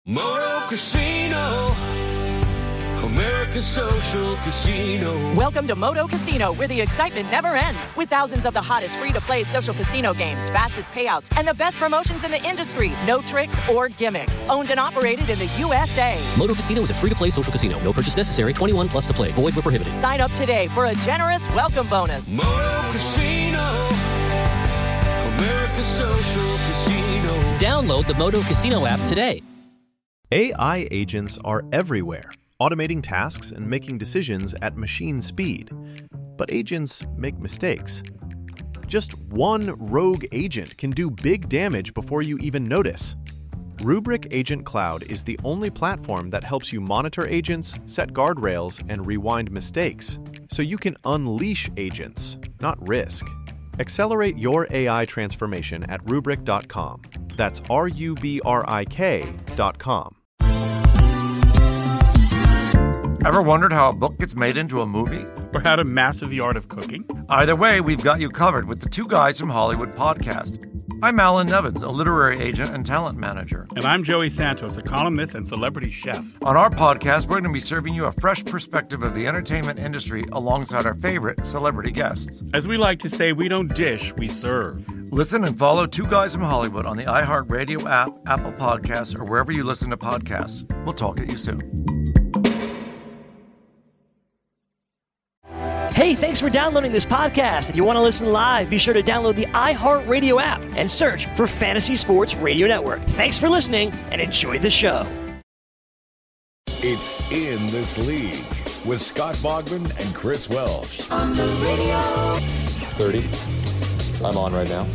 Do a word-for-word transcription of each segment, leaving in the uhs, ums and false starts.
Moto Casino, America's Social Casino. Welcome to Moto Casino, where the excitement never ends. With thousands of the hottest free-to-play social casino games, fastest payouts, and the best promotions in the industry. No tricks or gimmicks. Owned and operated in the U S A. Moto Casino is a free-to-play social casino. No purchase necessary. twenty-one plus to play. Void where prohibited. Sign up today for a generous welcome bonus. Moto Casino, America's Social Casino. Download the Moto Casino app today. A I agents are everywhere, automating tasks and making decisions at machine speed. But agents make mistakes. Just one rogue agent can do big damage before you even notice. Rubrik Agent Cloud is the only platform that helps you monitor agents, set guardrails, and rewind mistakes, so you can unleash agents, not risk. Accelerate your A I transformation at rubrik dot com. That's R U B R I K dot com. Ever wondered how a book gets made into a movie? Or how to master the art of cooking? Either way, we've got you covered with the Two Guys from Hollywood podcast. I'm Alan Nevins, a literary agent and talent manager. And I'm Joey Santos, a columnist and celebrity chef. On our podcast, we're going to be serving you a fresh perspective of the entertainment industry alongside our favorite celebrity guests. As we like to say, we don't dish, we serve. Listen and follow Two Guys from Hollywood on the iHeartRadio app, Apple Podcasts, or wherever you listen to podcasts. We'll talk at you soon. Hey, thanks for downloading this podcast. If you want to listen live, be sure to download the iHeartRadio app and search for Fantasy Sports Radio Network. Thanks for listening and enjoy the show. It's In This League with Scott Bogman and Chris Welsh. On the radio. thirty. I'm on right now.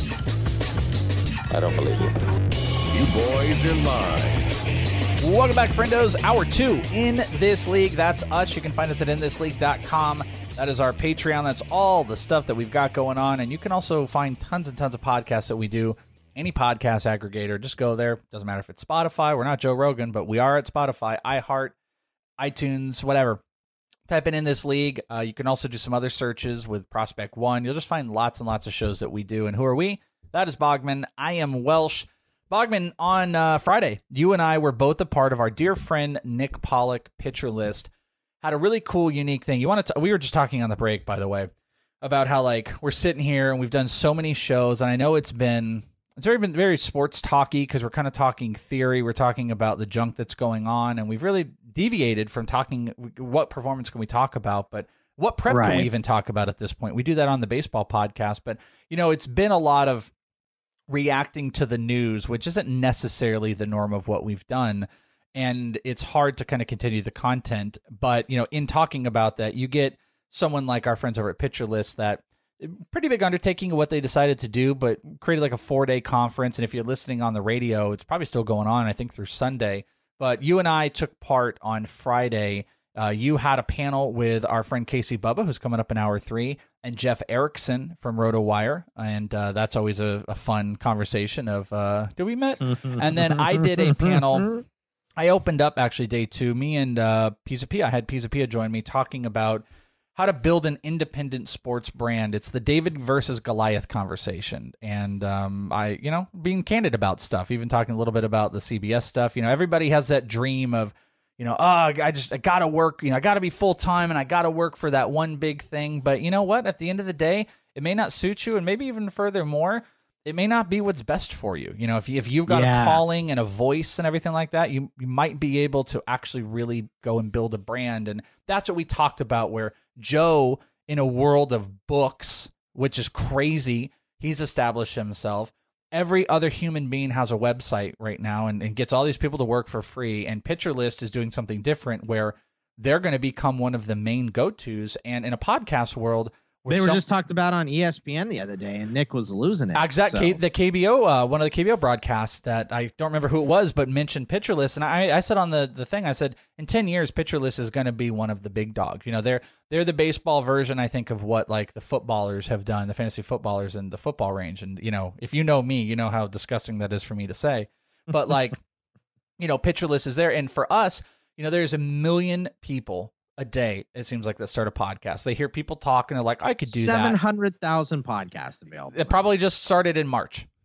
I don't believe you. You boys are live. Welcome back, friendos. Hour two, In This League. That's us. You can find us at in this league dot com. That is our Patreon. That's all the stuff that we've got going on. And you can also find tons and tons of podcasts that we do. Any podcast aggregator, just go there. Doesn't matter if it's Spotify. We're not Joe Rogan, but we are at Spotify, iHeart, iTunes, whatever. Type in In This League. Uh, you can also do some other searches with Prospect One. You'll just find lots and lots of shows that we do. And who are we? That is Bogman. I am Welsh. Bogman, on uh, Friday, you and I were both a part of our dear friend Nick Pollock Pitcher List. Had a really cool, unique thing. You want to? We were just talking on the break, by the way, about how like we're sitting here and we've done so many shows, and I know it's been it's very been very sports talky because we're kind of talking theory. We're talking about the junk that's going on, and we've really deviated from talking what performance can we talk about, but what prep right. can we even talk about at this point? We do that on the baseball podcast, but you know, it's been a lot of reacting to the news, which isn't necessarily the norm of what we've done. And it's hard to kind of continue the content. But, you know, in talking about that, you get someone like our friends over at Pitcher List that pretty big undertaking of what they decided to do, but created like a four day conference. And if you're listening on the radio, it's probably still going on, I think, through Sunday. But you and I took part on Friday. Uh, you had a panel with our friend Casey Bubba, who's coming up in hour three, and Jeff Erickson from RotoWire. And uh, that's always a, a fun conversation of, uh, did we met? And then I did a panel. I opened up, actually, day two. Me and uh, Pizza Pia, I had Pizza Pia join me talking about how to build an independent sports brand. It's the David versus Goliath conversation. And um, I, you know, being candid about stuff, even talking a little bit about the C B S stuff. You know, everybody has that dream of, you know, oh, I just, I got to work, you know, I got to be full time and I got to work for that one big thing. But you know what? At the end of the day, it may not suit you. And maybe even furthermore, it may not be what's best for you. You know, if, you, if you've got yeah. a calling and a voice and everything like that, you, you might be able to actually really go and build a brand. And that's what we talked about, where Joe, in a world of books, which is crazy, he's established himself. Every other human being has a website right now and, and gets all these people to work for free. And Pitcher List is doing something different where they're going to become one of the main go-tos. And in a podcast world, they were some, just talked about on E S P N the other day, and Nick was losing it. Exactly. So. The K B O, uh, one of the K B O broadcasts that I don't remember who it was, but mentioned Pitcher List. And I, I said on the, the thing, I said, in ten years, Pitcher List is going to be one of the big dogs. You know, they're they're the baseball version, I think, of what like the footballers have done, the fantasy footballers in the football range. And, you know, if you know me, you know how disgusting that is for me to say. But like, you know, Pitcher List is there. And for us, you know, there's a million people a day, it seems like, that start a podcast. They hear people talk and they're like, I could do that. seven hundred thousand podcasts available. It probably just started in March.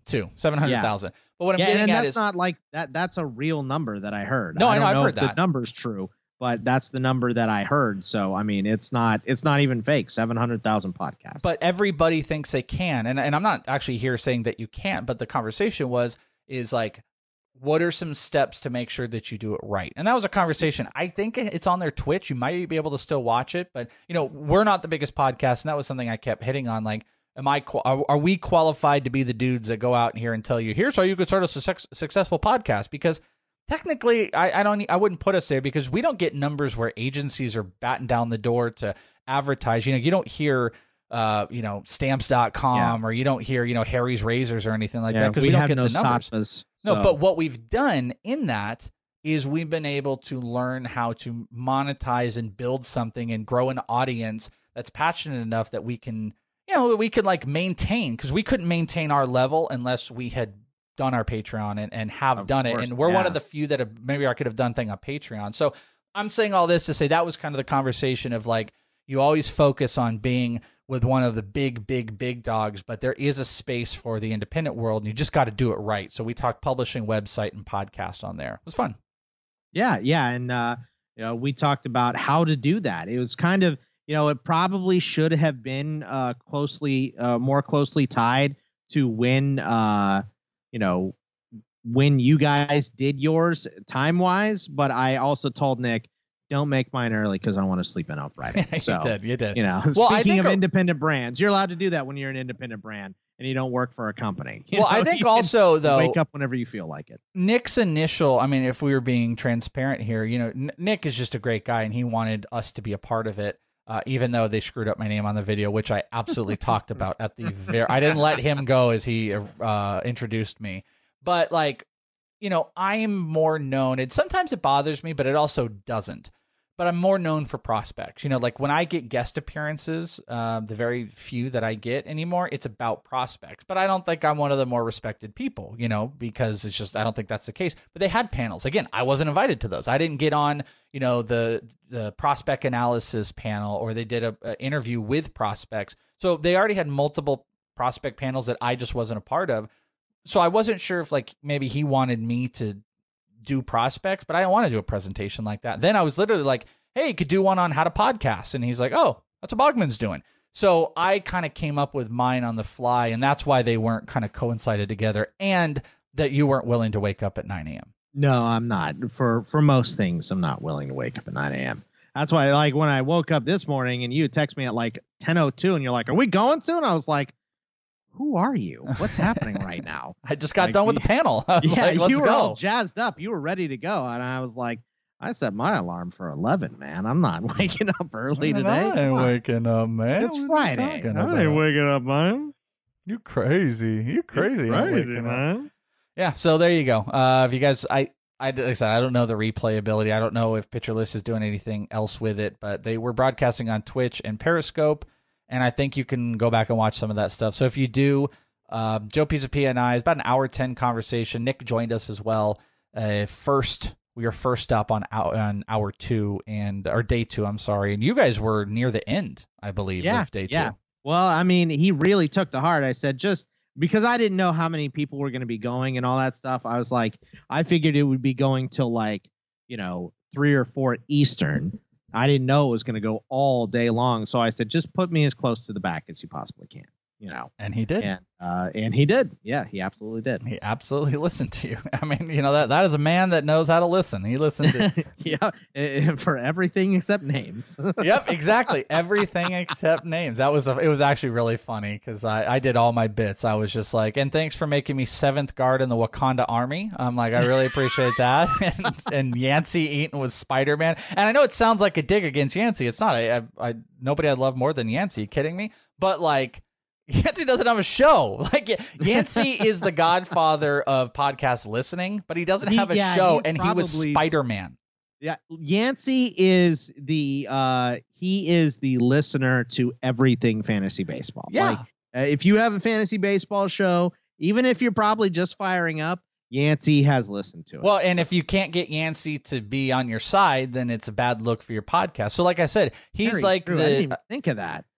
two, seven hundred thousand. Yeah. But what I'm yeah, getting and at that's is not like that. That's a real number that I heard. No, I, I know, don't I've know heard if that. The number's true, but that's the number that I heard. So, I mean, it's not it's not even fake. seven hundred thousand podcasts. But everybody thinks they can. And, and I'm not actually here saying that you can't, but the conversation was, is like, what are some steps to make sure that you do it right? And that was a conversation. I think it's on their Twitch. You might be able to still watch it, but you know, we're not the biggest podcast. And that was something I kept hitting on. Like, am I, are, are we qualified to be the dudes that go out here and tell you, here's how you could start a su- successful podcast? Because technically, I, I don't, I wouldn't put us there because we don't get numbers where agencies are batting down the door to advertise. You know, you don't hear, uh, you know, stamps dot com yeah. or you don't hear, you know, Harry's Razors or anything like yeah, that because we, we don't have get no the numbers. Satvas, no, so. but what we've done in that is we've been able to learn how to monetize and build something and grow an audience that's passionate enough that we can, you know, we could like maintain, because we couldn't maintain our level unless we had done our Patreon and, and have of done course, it. And we're yeah. one of the few that have, maybe I could have done thing on Patreon. So I'm saying all this to say that was kind of the conversation of like, you always focus on being with one of the big, big, big dogs, but there is a space for the independent world, and you just got to do it right. So we talked publishing, website, and podcast on there. It was fun. Yeah, yeah, and uh, you know, we talked about how to do that. It was kind of, you know, it probably should have been uh, closely, uh, more closely tied to when, uh, you know, when you guys did yours time wise. But I also told Nick, don't make mine early because I want to sleep in on Friday. So, you did, you did. You know, well, speaking of our, independent brands, you're allowed to do that when you're an independent brand and you don't work for a company. You well, know, I think also though, wake up whenever you feel like it. Nick's initial, I mean, if we were being transparent here, you know, N- Nick is just a great guy and he wanted us to be a part of it. Uh, even though they screwed up my name on the video, which I absolutely talked about at the very, I didn't let him go as he uh, introduced me. But like, you know, I'm more known. It sometimes it bothers me, but it also doesn't. But I'm more known for prospects. You know, like when I get guest appearances, uh, the very few that I get anymore, it's about prospects. But I don't think I'm one of the more respected people, you know, because it's just, I don't think that's the case. But they had panels. Again, I wasn't invited to those. I didn't get on, you know, the the prospect analysis panel, or they did a, a interview with prospects. So they already had multiple prospect panels that I just wasn't a part of. So I wasn't sure if like maybe he wanted me to do prospects, but I don't want to do a presentation like that. Then I was literally like, hey, you could do one on how to podcast. And he's like, oh, that's what Bogman's doing. So I kind of came up with mine on the fly, and that's why they weren't kind of coincided together, and that you weren't willing to wake up at nine a.m. No, I'm not. For for most things, I'm not willing to wake up at nine a.m. That's why, like, when I woke up this morning and you text me at like ten oh two and you're like, are we going soon? I was like, who are you? What's happening right now? I just got like, done with the panel. Yeah, like, let's you were go. all jazzed up. You were ready to go. And I was like, I set my alarm for eleven, man. I'm not waking up early Man, today. I ain't waking up, man. It's What Friday. are you talking I about? ain't waking up, man. You crazy. You crazy. You I'm crazy, waking up. man. Yeah, so there you go. Uh, if you guys, I, I, like I said, I don't know the replayability. I don't know if Pitcher List is doing anything else with it, but they were broadcasting on Twitch and Periscope, and I think you can go back and watch some of that stuff. So if you do, uh, Joe Pisapia and I, it's about an hour ten conversation. Nick joined us as well. Uh, first, we were first up on hour, on hour two and or day two. I'm sorry, and you guys were near the end, I believe, Yeah, of day yeah. two. Well, I mean, he really took to heart. I said, just because I didn't know how many people were going to be going and all that stuff, I was like, I figured it would be going till like, you know, three or four Eastern. I didn't know it was going to go all day long. So I said, just put me as close to the back as you possibly can, you know. And he did. And, uh, and he did. Yeah, he absolutely did. He absolutely listened to you. I mean, you know, that that is a man that knows how to listen. He listened to Yeah, eh, for everything except names. Yep, exactly. Everything except names. That was a, it was actually really funny because I, I did all my bits. I was just like, and thanks for making me seventh guard in the Wakanda Army. I'm like, I really appreciate that. and, and Yancey Eaton was Spider-Man. And I know it sounds like a dig against Yancey. It's not. I, I, I nobody I love more than Yancey. You kidding me? But like, Yancey doesn't have a show. Like Yancey is the godfather of podcast listening, but he doesn't He- have a yeah, show, he and he was probably- Spider-Man. Yeah, Yancey is the uh he is the listener to everything fantasy baseball. Yeah. Like, uh, if you have a fantasy baseball show, even if you're probably just firing up, Yancey has listened to it. Well, and if you can't get Yancey to be on your side, then it's a bad look for your podcast. So like I said, he's Very like true. I didn't the even think of that.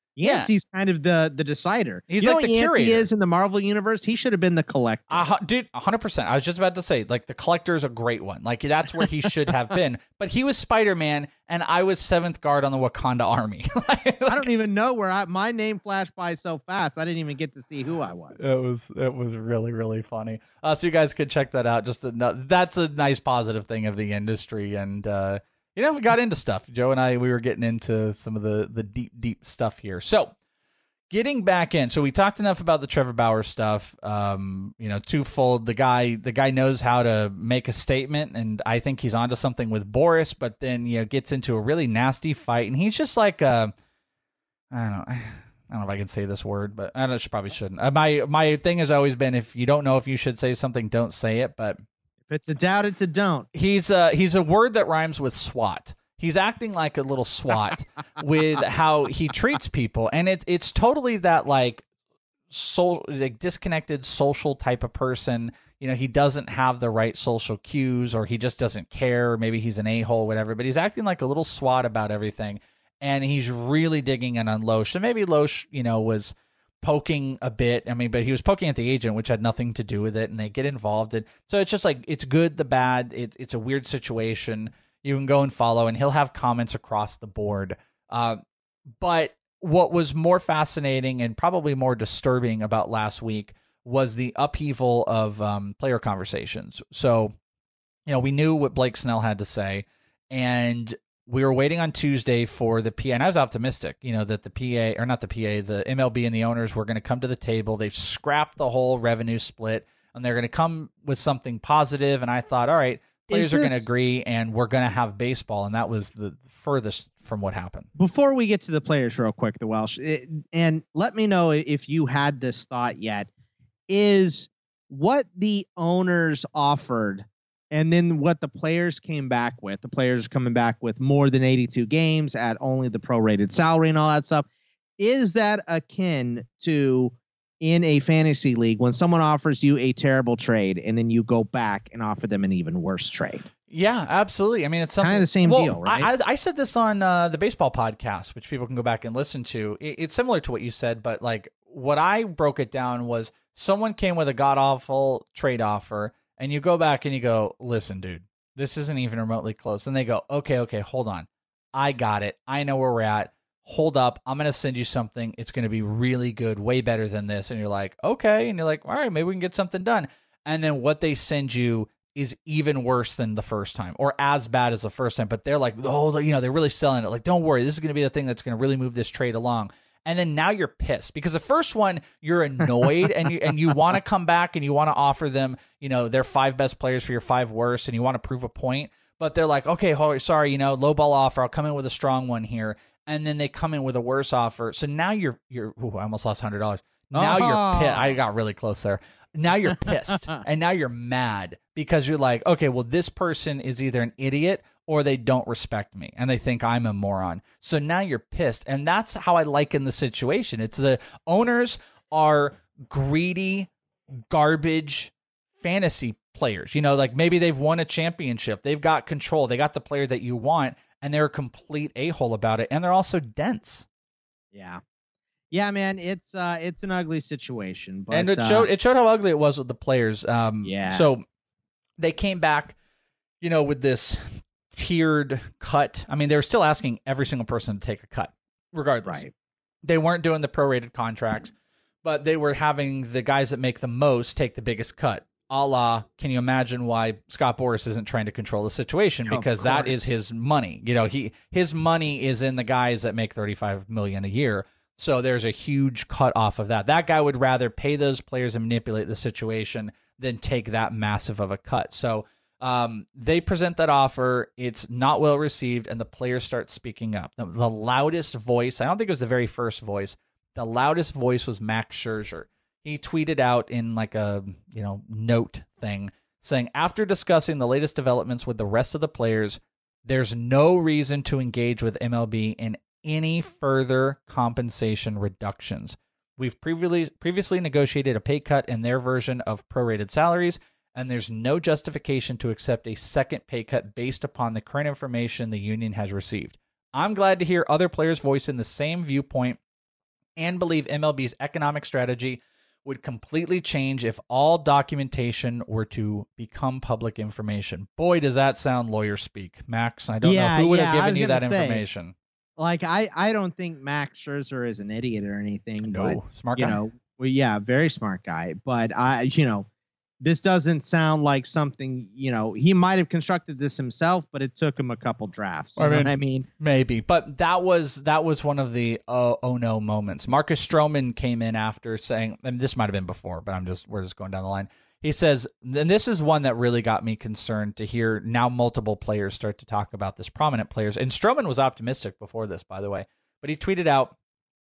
Yancey's yeah. kind of the the decider. He's you like know the what curator. Yancey is in the Marvel universe. He should have been the collector. Uh, dude, one hundred percent. I was just about to say, like, the collector is a great one. Like, that's where he should have been. But he was Spider-Man, and I was seventh guard on the Wakanda army. like, I don't even know where I, my name flashed by so fast. I didn't even get to see who I was. It was it was really, really funny. Uh, so you guys could check that out. Just a, that's a nice positive thing of the industry. And, uh, you know, we got into stuff. Joe and I, we were getting into some of the, the deep, deep stuff here. So, getting back in, so we talked enough about the Trevor Bauer stuff. Um, you know, twofold. The guy, the guy knows how to make a statement, and I think he's onto something with Boris. But then, you know, gets into a really nasty fight, and he's just like, uh, I don't know, I don't know if I can say this word, but I don't, probably shouldn't. Uh, my my thing has always been, if you don't know if you should say something, don't say it. But if it's a doubt, it's a don't. He's uh he's a word that rhymes with SWAT. He's acting like a little SWAT with how he treats people. And it, it's totally that like, so, like disconnected social type of person. You know, he doesn't have the right social cues, or he just doesn't care. Maybe he's an a-hole, whatever. But he's acting like a little SWAT about everything. And he's really digging in on Loesch. And maybe Loesch, you know, was poking a bit. I mean, but he was poking at the agent, which had nothing to do with it. And they get involved. And so it's just like, it's good, the bad. It, it's a weird situation. You can go and follow, and he'll have comments across the board. Uh, but what was more fascinating and probably more disturbing about last week was the upheaval of um, player conversations. So, you know, we knew what Blake Snell had to say, and we were waiting on Tuesday for the P A. And I was optimistic, you know, that the P A, or not the P A, the M L B and the owners were going to come to the table. They've scrapped the whole revenue split, and they're going to come with something positive. And I thought, all right, players this, are going to agree, and we're going to have baseball, and that was the furthest from what happened. Before we get to the players real quick, the Welsh, it, and let me know if you had this thought yet, is what the owners offered and then what the players came back with. The players are coming back with more than eighty-two games at only the prorated salary and all that stuff. Is that akin to in a fantasy league when someone offers you a terrible trade and then you go back and offer them an even worse trade? Yeah, absolutely. I mean, it's something kind of the same well, deal, right? I, I, I said this on uh, the baseball podcast, which people can go back and listen to. It, it's similar to what you said, but like what I broke it down was someone came with a god awful trade offer, and you go back and you go, listen, dude, this isn't even remotely close. And they go, okay, okay, hold on. I got it. I know where we're at. Hold up, I'm going to send you something. It's going to be really good, way better than this. And you're like, okay. And you're like, all right, maybe we can get something done. And then what they send you is even worse than the first time, or as bad as the first time. But they're like, oh, you know, they're really selling it. Like, don't worry, this is going to be the thing that's going to really move this trade along. And then now you're pissed because the first one, you're annoyed and you and you want to come back and you want to offer them, you know, their five best players for your five worst, and you want to prove a point. But they're like, okay, sorry, you know, low ball offer. I'll come in with a strong one here. And then they come in with a worse offer. So now you're, you're ooh, I almost lost one hundred dollars. Now oh. you're pissed. I got really close there. Now you're pissed. And now you're mad because you're like, okay, well, this person is either an idiot or they don't respect me and they think I'm a moron. So now you're pissed. And that's how I liken the situation. It's the owners are greedy, garbage fantasy players. You know, like maybe they've won a championship. They've got control. They got the player that you want. And they're a complete a-hole about it, and they're also dense. Yeah, yeah, man, it's uh, it's an ugly situation. But, and it uh, showed it showed how ugly it was with the players. Um, yeah. So they came back, you know, with this tiered cut. I mean, they were still asking every single person to take a cut, regardless. Right. They weren't doing the prorated contracts, but they were having the guys that make the most take the biggest cut. A la, can you imagine why Scott Boras isn't trying to control the situation? Because that is his money. You know, he his money is in the guys that make thirty-five million dollars a year. So there's a huge cut off of that. That guy would rather pay those players and manipulate the situation than take that massive of a cut. So um, they present that offer. It's not well received, and the players start speaking up. The, the loudest voice, I don't think it was the very first voice, the loudest voice was Max Scherzer. He tweeted out in like a, you know, note thing saying, after discussing the latest developments with the rest of the players, there's no reason to engage with M L B in any further compensation reductions. We've previously previously negotiated a pay cut in their version of prorated salaries, and there's no justification to accept a second pay cut based upon the current information the union has received. I'm glad to hear other players voicing the same viewpoint and believe M L B's economic strategy would completely change if all documentation were to become public information. Boy, does that sound lawyer speak. Max, I don't yeah, know who would yeah, have given you that say, information. Like, I, I don't think Max Scherzer is an idiot or anything. No, but, smart you guy. know, well, yeah, very smart guy. But, I, you know, this doesn't sound like something, you know, he might have constructed this himself, but it took him a couple drafts. You I know mean, what I mean? Maybe, but that was that was one of the oh, oh no moments. Marcus Stroman came in after saying, and this might have been before, but I'm just we're just going down the line. He says, and this is one that really got me concerned to hear now multiple players start to talk about this, prominent players. And Stroman was optimistic before this, by the way, but he tweeted out,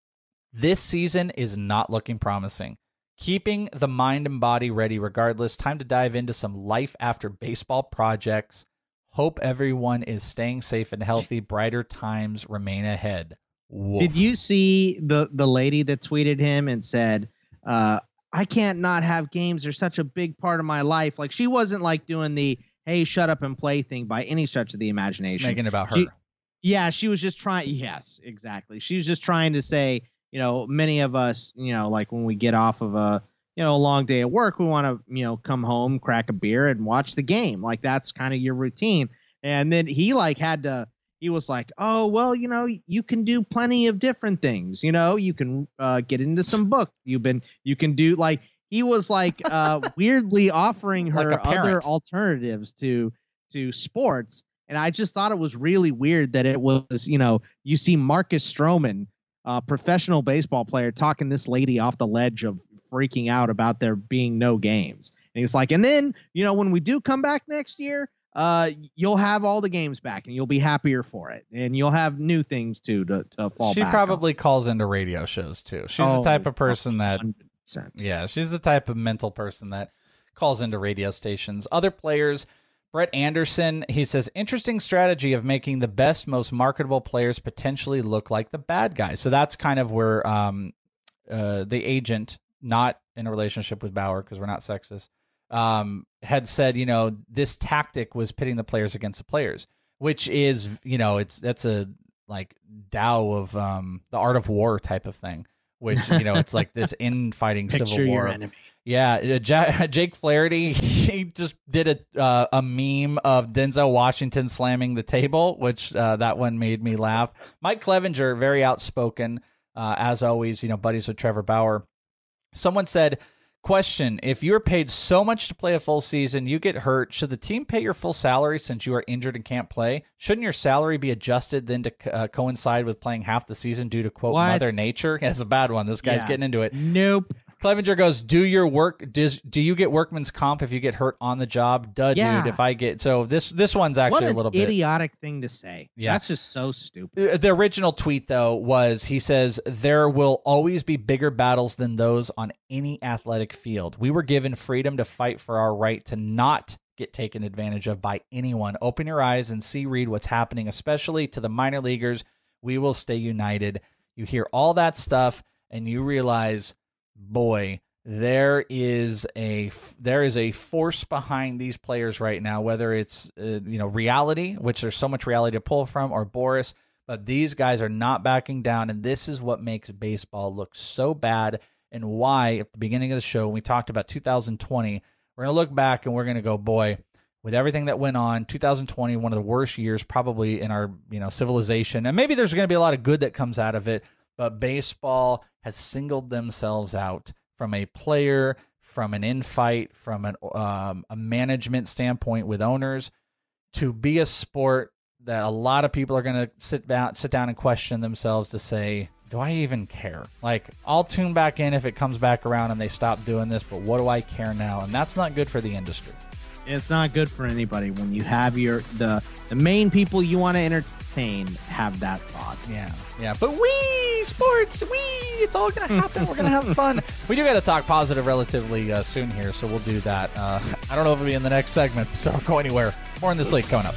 "This season is not looking promising. Keeping the mind and body ready regardless. Time to dive into some life after baseball projects. Hope everyone is staying safe and healthy. Brighter times remain ahead." Woof. Did you see the, the lady that tweeted him and said, uh, I can't not have games. They're such a big part of my life. Like, she wasn't like doing the, hey, shut up and play thing by any stretch of the imagination. Just making it about her. She, yeah, she was just trying. Yes, exactly. She was just trying to say, you know, many of us, you know, like when we get off of a, you know, a long day at work, we want to, you know, come home, crack a beer and watch the game. Like, that's kind of your routine. And then he like had to, he was like, oh, well, you know, you can do plenty of different things. You know, you can uh, get into some books. You've been, you can do like, he was like uh, weirdly offering her Like a other parent. alternatives to, to sports. And I just thought it was really weird that it was, you know, you see Marcus Stroman, a professional baseball player, talking this lady off the ledge of freaking out about there being no games. And he's like, and then, you know, when we do come back next year, uh, you'll have all the games back and you'll be happier for it. And you'll have new things too to, to fall She back probably calls into radio shows too. She's Oh, the type of person that, one hundred percent. yeah, she's the type of mental person that calls into radio stations. Other players, Brett Anderson, he says, interesting strategy of making the best, most marketable players potentially look like the bad guys. So that's kind of where um, uh, the agent, not in a relationship with Bauer because we're not sexist, um, had said, you know, this tactic was pitting the players against the players, which is, you know, it's that's a like Tao of um, the art of war type of thing, which, you know, it's like this infighting Picture civil war. your enemy. Yeah, uh, Ja- Jake Flaherty, he just did a uh, a meme of Denzel Washington slamming the table, which uh, that one made me laugh. Mike Clevenger, very outspoken, uh, as always, you know, buddies with Trevor Bauer. Someone said, question, if you're paid so much to play a full season, you get hurt, should the team pay your full salary since you are injured and can't play? Shouldn't your salary be adjusted then to uh, coincide with playing half the season due to, quote, What? Mother Nature? That's a bad one. This guy's Yeah. getting into it. Nope. Clevenger goes, do your work, does, do you get workman's comp if you get hurt on the job? Duh, Yeah. dude, if I get... So this this one's actually What a an little bit... idiotic thing to say. Yeah. That's just so stupid. Uh, The original tweet, though, was he says, there will always be bigger battles than those on any athletic field. We were given freedom to fight for our right to not get taken advantage of by anyone. Open your eyes and see, read what's happening, especially to the minor leaguers. We will stay united. You hear all that stuff, and you realize, boy, there is a there is a force behind these players right now, whether it's uh, you know reality, which there's so much reality to pull from, or Boris, but these guys are not backing down, and this is what makes baseball look so bad, and why at the beginning of the show when we talked about two thousand twenty, we're going to look back and we're going to go, boy, with everything that went on, two thousand twenty, one of the worst years probably in our you know civilization, and maybe there's going to be a lot of good that comes out of it, but baseball has singled themselves out from a player, from an infight, from an um, a management standpoint with owners, to be a sport that a lot of people are going to sit down, sit down and question themselves to say, do I even care? Like, I'll tune back in if it comes back around and they stop doing this, but what do I care now? And that's not good for the industry. It's not good for anybody when you have your the the main people you want to entertain have that thought. Yeah, yeah. But we sports, we it's all gonna happen. We're gonna have fun. We do got to talk positive relatively uh, soon here, so we'll do that. Uh, I don't know if it'll be in the next segment, so don't go anywhere. More in this league coming up.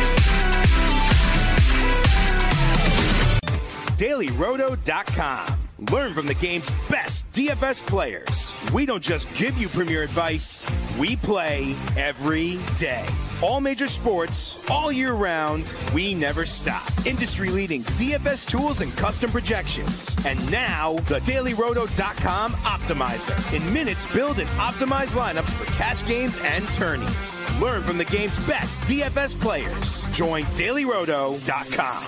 Daily Roto dot com. Learn from the game's best D F S players. We don't just give you premier advice, we play every day. All major sports, all year round, we never stop. Industry-leading D F S tools and custom projections. And now, the Daily Roto dot com Optimizer. In minutes, build and optimize lineups for cash games and tourneys. Learn from the game's best D F S players. Join Daily Roto dot com.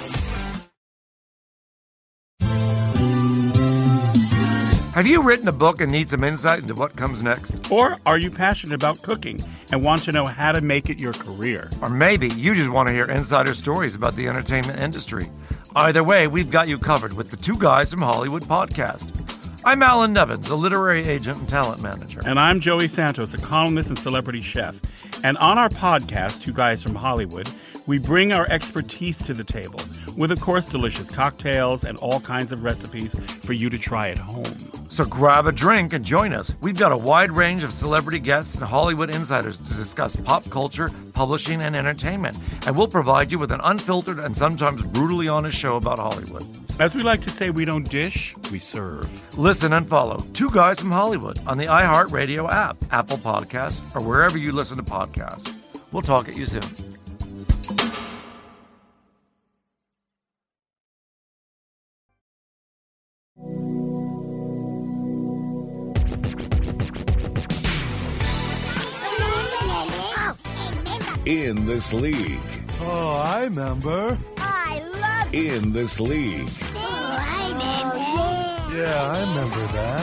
Have you written a book and need some insight into what comes next? Or are you passionate about cooking and want to know how to make it your career? Or maybe you just want to hear insider stories about the entertainment industry. Either way, we've got you covered with the Two Guys from Hollywood podcast. I'm Alan Nevins, a literary agent and talent manager. And I'm Joey Santos, a columnist and celebrity chef. And on our podcast, Two Guys from Hollywood, we bring our expertise to the table with, of course, delicious cocktails and all kinds of recipes for you to try at home. So grab a drink and join us. We've got a wide range of celebrity guests and Hollywood insiders to discuss pop culture, publishing, and entertainment. And we'll provide you with an unfiltered and sometimes brutally honest show about Hollywood. As we like to say, we don't dish, we serve. Listen and follow Two Guys from Hollywood on the iHeartRadio app, Apple Podcasts, or wherever you listen to podcasts. We'll talk at you soon. In this league. Oh, I remember. I love In this league. Oh, I remember. Yeah, I remember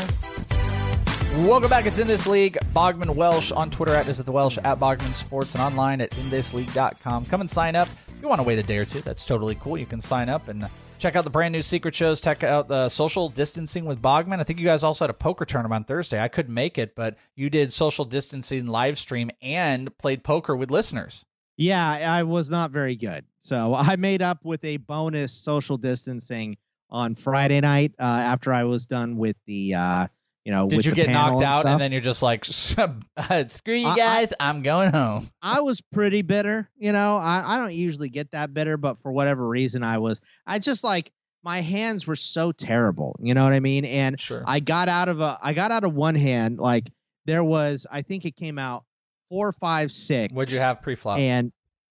that. Welcome back. It's In This League. Bogman Welsh on Twitter at Is It The Welsh, at Bogman Sports, and online at in this league dot com. Come and sign up. If you want to wait a day or two, that's totally cool. You can sign up and check out the brand new secret shows. Check out the social distancing with Bogman. I think you guys also had a poker tournament on Thursday. I couldn't make it, but you did social distancing live stream and played poker with listeners. Yeah, I was not very good. So I made up with a bonus social distancing on Friday night uh, after I was done with the, uh, you know, Did with you the get panel knocked and out stuff. and then you're just like, screw you guys, I, I'm going home? I was pretty bitter. You know, I, I don't usually get that bitter, but for whatever reason, I was. I just like my hands were so terrible. You know what I mean? And sure. I got out of a, I got out of one hand. Like there was, I think it came out four, five, six. What'd you have pre-flop? And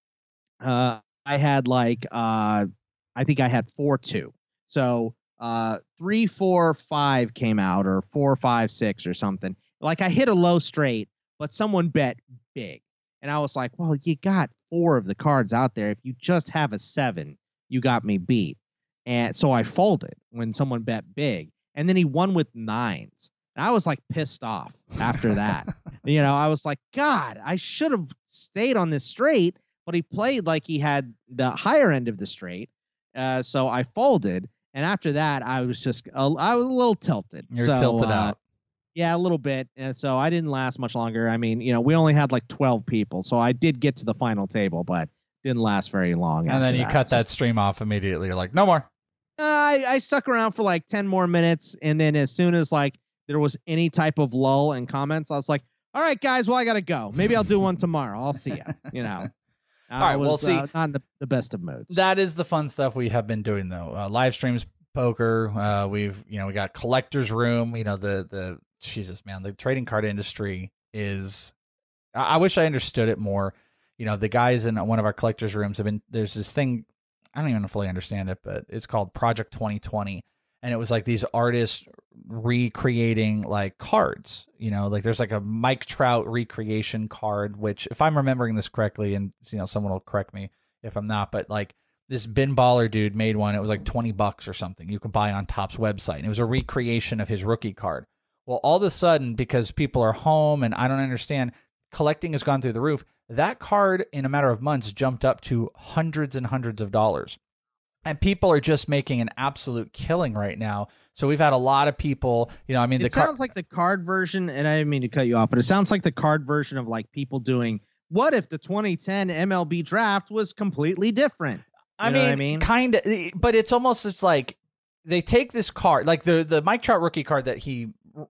uh, I had like, uh, I think I had four, two. So uh, three, four, five came out, or four, five, six, or something. Like I hit a low straight, but someone bet big, and I was like, "Well, you got four of the cards out there. If you just have a seven, you got me beat." And so I folded when someone bet big, and then he won with nines, and I was like pissed off after that. You know, I was like, "God, I should have stayed on this straight," but he played like he had the higher end of the straight, uh, so I folded. And after that, I was just, uh, I was a little tilted. You're so, tilted uh, out. Yeah, a little bit. And so I didn't last much longer. I mean, you know, we only had like twelve people. So I did get to the final table, but didn't last very long. And then you that, cut so. that stream off immediately. You're like, no more. Uh, I, I stuck around for like ten more minutes. And then as soon as like there was any type of lull in comments, I was like, all right, guys, well, I got to go. Maybe I'll do one tomorrow. I'll see you, you know. All right, was, we'll see. Uh, not in the, the best of moods. That is the fun stuff we have been doing, though. Uh, live streams, poker. Uh, we've, you know, we got collector's room. You know, the the Jesus, man, the trading card industry is. I, I wish I understood it more. You know, the guys in one of our collector's rooms have been. There's this thing. I don't even fully understand it, but it's called Project twenty twenty, and it was like these artists recreating like cards. You know, like there's like a Mike Trout recreation card, which, if I'm remembering this correctly, and you know, someone will correct me if I'm not, but like. This Ben Baller dude made one. It was like twenty bucks or something. You could buy on Topps website. And it was a recreation of his rookie card. Well, all of a sudden, because people are home and I don't understand, collecting has gone through the roof. That card, in a matter of months, jumped up to hundreds and hundreds of dollars. And people are just making an absolute killing right now. So we've had a lot of people, you know, I mean, it the car- sounds like the card version, and I didn't mean to cut you off, but it sounds like the card version of like people doing, what if the twenty ten M L B draft was completely different? You I know mean, what I mean? kind of, but it's almost, it's like they take this card, like the, the Mike Trout rookie card that he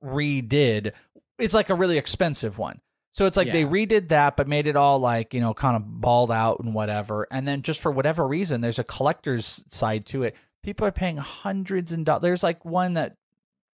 redid is like a really expensive one. So it's like Yeah. they redid that, but made it all like, you know, kind of balled out and whatever. And then just for whatever reason, there's a collector's side to it. People are paying hundreds and dollars. There's like one that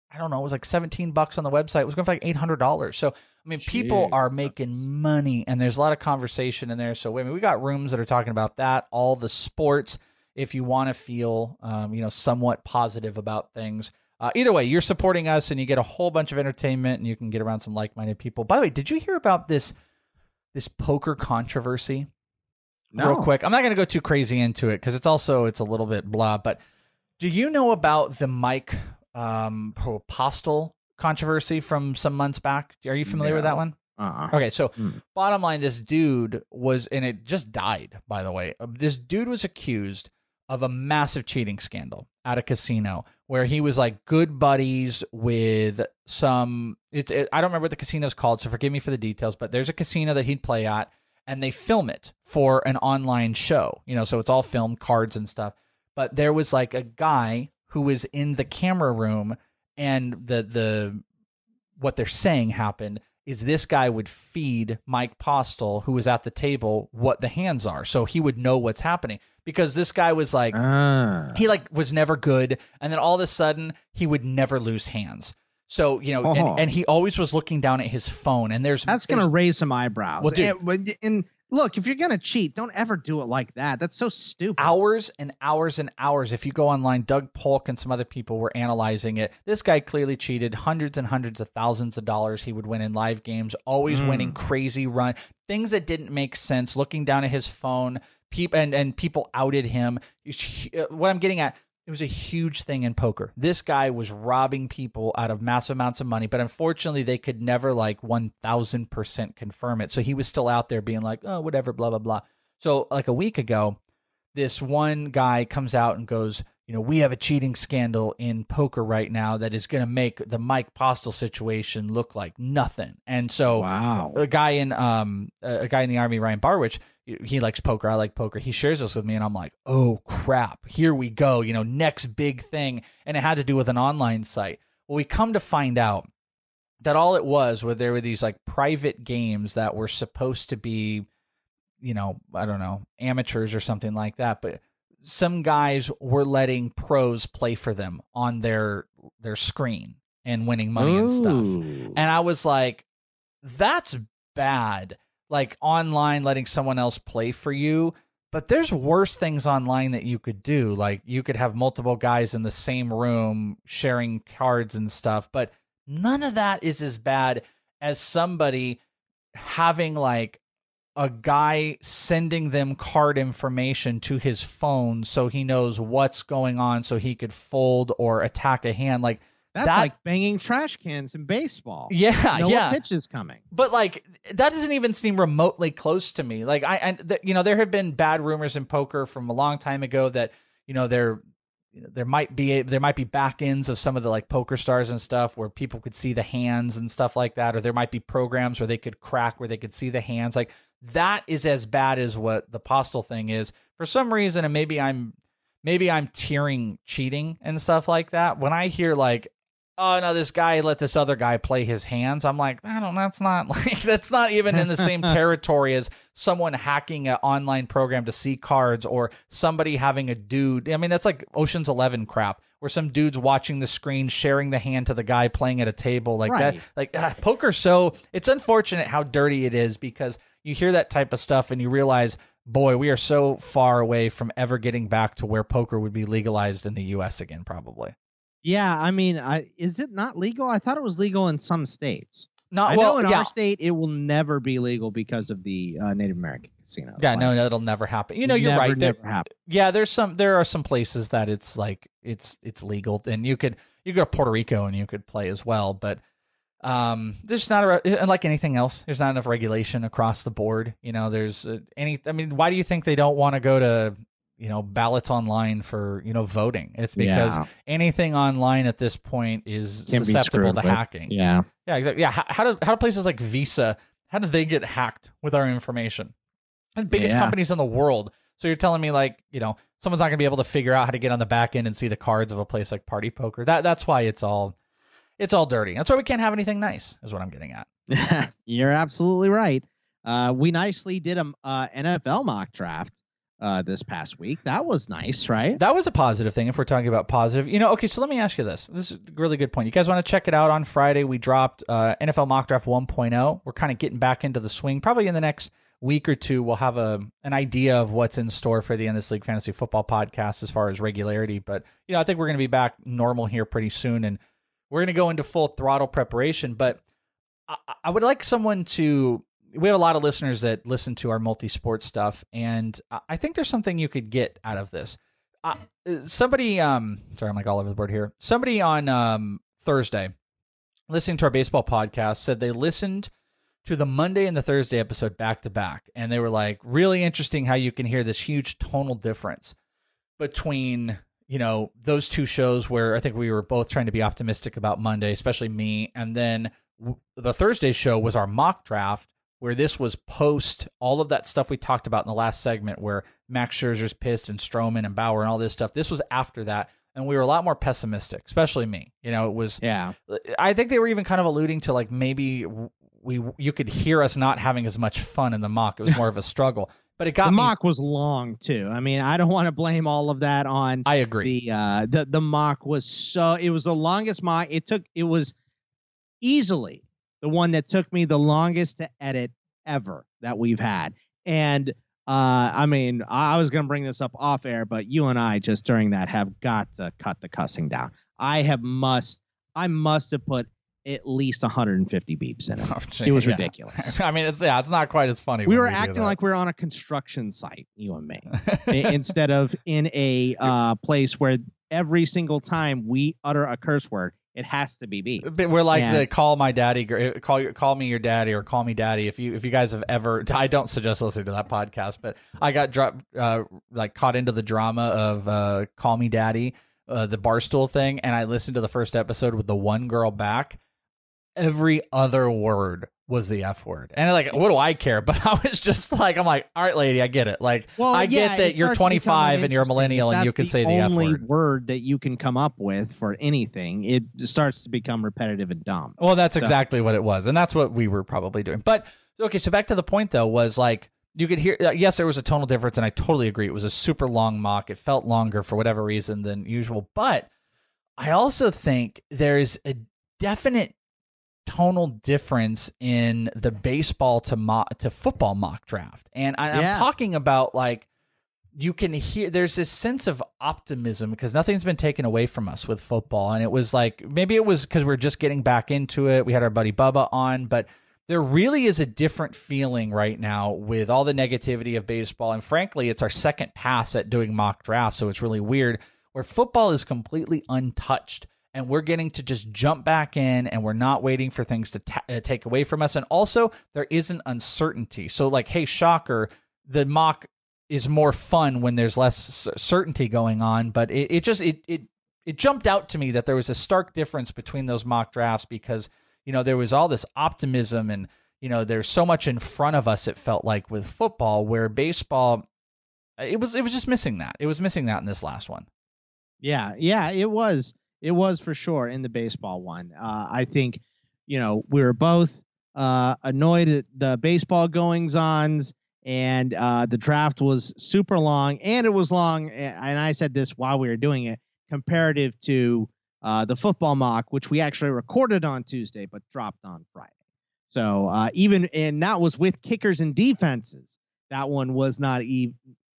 I don't know, it was like seventeen bucks on the website. It was going for like eight hundred dollars. So, I mean, people Jeez. are making money, and there's a lot of conversation in there. So, I mean, we got rooms that are talking about that, all the sports, if you want to feel, um, you know, somewhat positive about things. Uh, either way, you're supporting us, and you get a whole bunch of entertainment, and you can get around some like-minded people. By the way, did you hear about this this poker controversy? No. Real quick. I'm not going to go too crazy into it because it's also, it's a little bit blah, but do you know about the Mike um, Postel controversy from some months back? Are you familiar no. with that one? Uh-uh. Okay, so Mm. bottom line, this dude was, and it just died, by the way. This dude was accused of a massive cheating scandal at a casino where he was like good buddies with some, it's it, I don't remember what the casino's called, so forgive me for the details, but there's a casino that he'd play at, and they film it for an online show, you know, so it's all filmed, cards and stuff. But there was like a guy who was in the camera room, and the the what they're saying happened is this guy would feed Mike Postel, who was at the table, what the hands are, so he would know what's happening. Because this guy was like, Ah. he like was never good, and then all of a sudden he would never lose hands. So, you know, Oh. and, and he always was looking down at his phone, and there's That's going to raise some eyebrows. Well, dude- and, but- and look, if you're going to cheat, don't ever do it like that. That's so stupid. hours and hours and hours. If you go online, Doug Polk and some other people were analyzing it. This guy clearly cheated hundreds and hundreds of thousands of dollars he would win in live games, always Mm. winning crazy run, things that didn't make sense, looking down at his phone, peop- and, and people outed him. What I'm getting at, it was a huge thing in poker. This guy was robbing people out of massive amounts of money, but unfortunately they could never like one thousand percent confirm it. So he was still out there being like, oh, whatever, blah, blah, blah. So like a week ago, this one guy comes out and goes, you know, we have a cheating scandal in poker right now that is going to make the Mike Postel situation look like nothing. And so Wow. a guy in um a guy in the Army, Ryan Barwich, he likes poker. I like poker. He shares this with me, and I'm like, oh crap, here we go. You know, next big thing. And it had to do with an online site. Well, we come to find out that all it was were there were these like private games that were supposed to be, you know, I don't know, amateurs or something like that, but some guys were letting pros play for them on their their screen and winning money and stuff. Ooh. And I was like, that's bad. Like online letting someone else play for you. But there's worse things online that you could do. Like you could have multiple guys in the same room sharing cards and stuff. But none of that is as bad as somebody having like a guy sending them card information to his phone so he knows what's going on so he could fold or attack a hand. Like That's that, like banging trash cans in baseball. Yeah, you know yeah. What pitch is coming? But like that doesn't even seem remotely close to me. Like I, I th- you know, there have been bad rumors in poker from a long time ago that you know there, you know, there might be there might be back ends of some of the like Poker Stars and stuff where people could see the hands and stuff like that, or there might be programs where they could crack where they could see the hands. Like that is as bad as what the Postel thing is for some reason, and maybe I'm maybe I'm tiering cheating and stuff like that. When I hear like, oh no, this guy let this other guy play his hands, I'm like, I don't know, that's not like that's not even in the same territory as someone hacking an online program to see cards, or somebody having a dude. I mean, that's like Ocean's Eleven crap, where some dude's watching the screen, sharing the hand to the guy playing at a table like Right. that. Like uh, poker, so it's unfortunate how dirty it is, because you hear that type of stuff and you realize, boy, we are so far away from ever getting back to where poker would be legalized in the U S again, probably. Yeah, I mean, I, is it not legal? I thought it was legal in some states. Not I well, know in yeah. our state it will never be legal because of the uh, Native American casinos. Yeah, Like, no, no, it'll never happen. You know, you're never, right. There- Never happen. yeah, there's some. There are some places that it's like it's it's legal, and you could you go to Puerto Rico and you could play as well. But um, there's not a, and like anything else, there's not enough regulation across the board. You know, there's uh, any. I mean, why do you think they don't want to go to you know ballots online for you know voting? It's because Yeah. anything online at this point is Can be susceptible screwed to with. hacking. Yeah. Yeah, exactly. Yeah, how, how do how do places like Visa, how do they get hacked with our information? The biggest Yeah. companies in the world. So you're telling me like, you know, someone's not going to be able to figure out how to get on the back end and see the cards of a place like Party Poker. That that's why it's all it's all dirty. That's why we can't have anything nice, is what I'm getting at. You're absolutely right. Uh, we nicely did a uh, N F L mock draft uh, this past week. That was nice, right? That was a positive thing if we're talking about positive. You know, okay, so let me ask you this. This is a really good point. You guys want to check it out on Friday? We dropped uh, N F L Mock Draft one point oh. We're kind of getting back into the swing. Probably in the next week or two, we'll have a an idea of what's in store for the In This League Fantasy Football podcast as far as regularity. But, you know, I think we're going to be back normal here pretty soon, and we're going to go into full throttle preparation. But I, I would like someone to... We have a lot of listeners that listen to our multi-sport stuff, and I think there's something you could get out of this. Uh, somebody, um, sorry, I'm like all over the board here. Somebody on um, Thursday, listening to our baseball podcast, said they listened to the Monday and the Thursday episode back to back, and they were like, really interesting how you can hear this huge tonal difference between, you know, those two shows where I think we were both trying to be optimistic about Monday, especially me, and then the Thursday show was our mock draft, where this was post all of that stuff we talked about in the last segment where Max Scherzer's pissed and Stroman and Bauer and all this stuff. This was after that, and we were a lot more pessimistic, especially me. You know, it was... Yeah. I think they were even kind of alluding to, like, maybe we you could hear us not having as much fun in the mock. It was more of a struggle. But it got the me... mock was long, too. I mean, I don't want to blame all of that on... I agree. The, uh, the, the mock was so... It was the longest mock. It took... It was easily... the one that took me the longest to edit ever that we've had. And uh, I mean, I was going to bring this up off air, but you and I just during that have got to cut the cussing down. I have must, I must have put at least one hundred fifty beeps in it. Oh, it was yeah. ridiculous. I mean, it's yeah, it's not quite as funny. We when were we acting like we were on a construction site, you and me, instead of in a uh, place where every single time we utter a curse word, it has to be beep. But we're like and, the call my daddy, call call me your daddy, or call me daddy. If you if you guys have ever, I don't suggest listening to that podcast, but I got dropped, uh, like caught into the drama of uh, call me daddy, uh, the Barstool thing, and I listened to the first episode with the one girl back. Every other word was the F word. And like, what do I care? But I was just like, I'm like, all right, lady, I get it. Like, well, I yeah, get that you're twenty-five and you're a millennial and you can say the F word. That's the only word that you can come up with for anything. It starts to become repetitive and dumb. Well, that's so. exactly what it was. And that's what we were probably doing. But, okay, so back to the point, though, was like, you could hear, yes, there was a tonal difference, and I totally agree. It was a super long mock. It felt longer for whatever reason than usual. But I also think there's a definite tonal difference in the baseball to mock, to football mock draft. And I, yeah. I'm talking about, like, you can hear there's this sense of optimism because nothing's been taken away from us with football. And it was like, maybe it was because we're just getting back into it. We had our buddy Bubba on, but there really is a different feeling right now with all the negativity of baseball. And frankly, it's our second pass at doing mock drafts. So it's really weird where football is completely untouched. And we're getting to just jump back in, and we're not waiting for things to ta- uh, take away from us. And also, there is an uncertainty. So, like, hey, shocker, the mock is more fun when there's less c- certainty going on. But it, it just it it it jumped out to me that there was a stark difference between those mock drafts because, you know, there was all this optimism, and, you know, there's so much in front of us. It felt like with football, where baseball, it was it was just missing that. It was missing that in this last one. Yeah, yeah, it was. It was for sure in the baseball one. Uh, I think, you know, we were both uh, annoyed at the baseball goings-ons, and uh, the draft was super long, and it was long, and I said this while we were doing it, comparative to uh, the football mock, which we actually recorded on Tuesday but dropped on Friday. So uh, even, and that was with kickers and defenses. That one was not even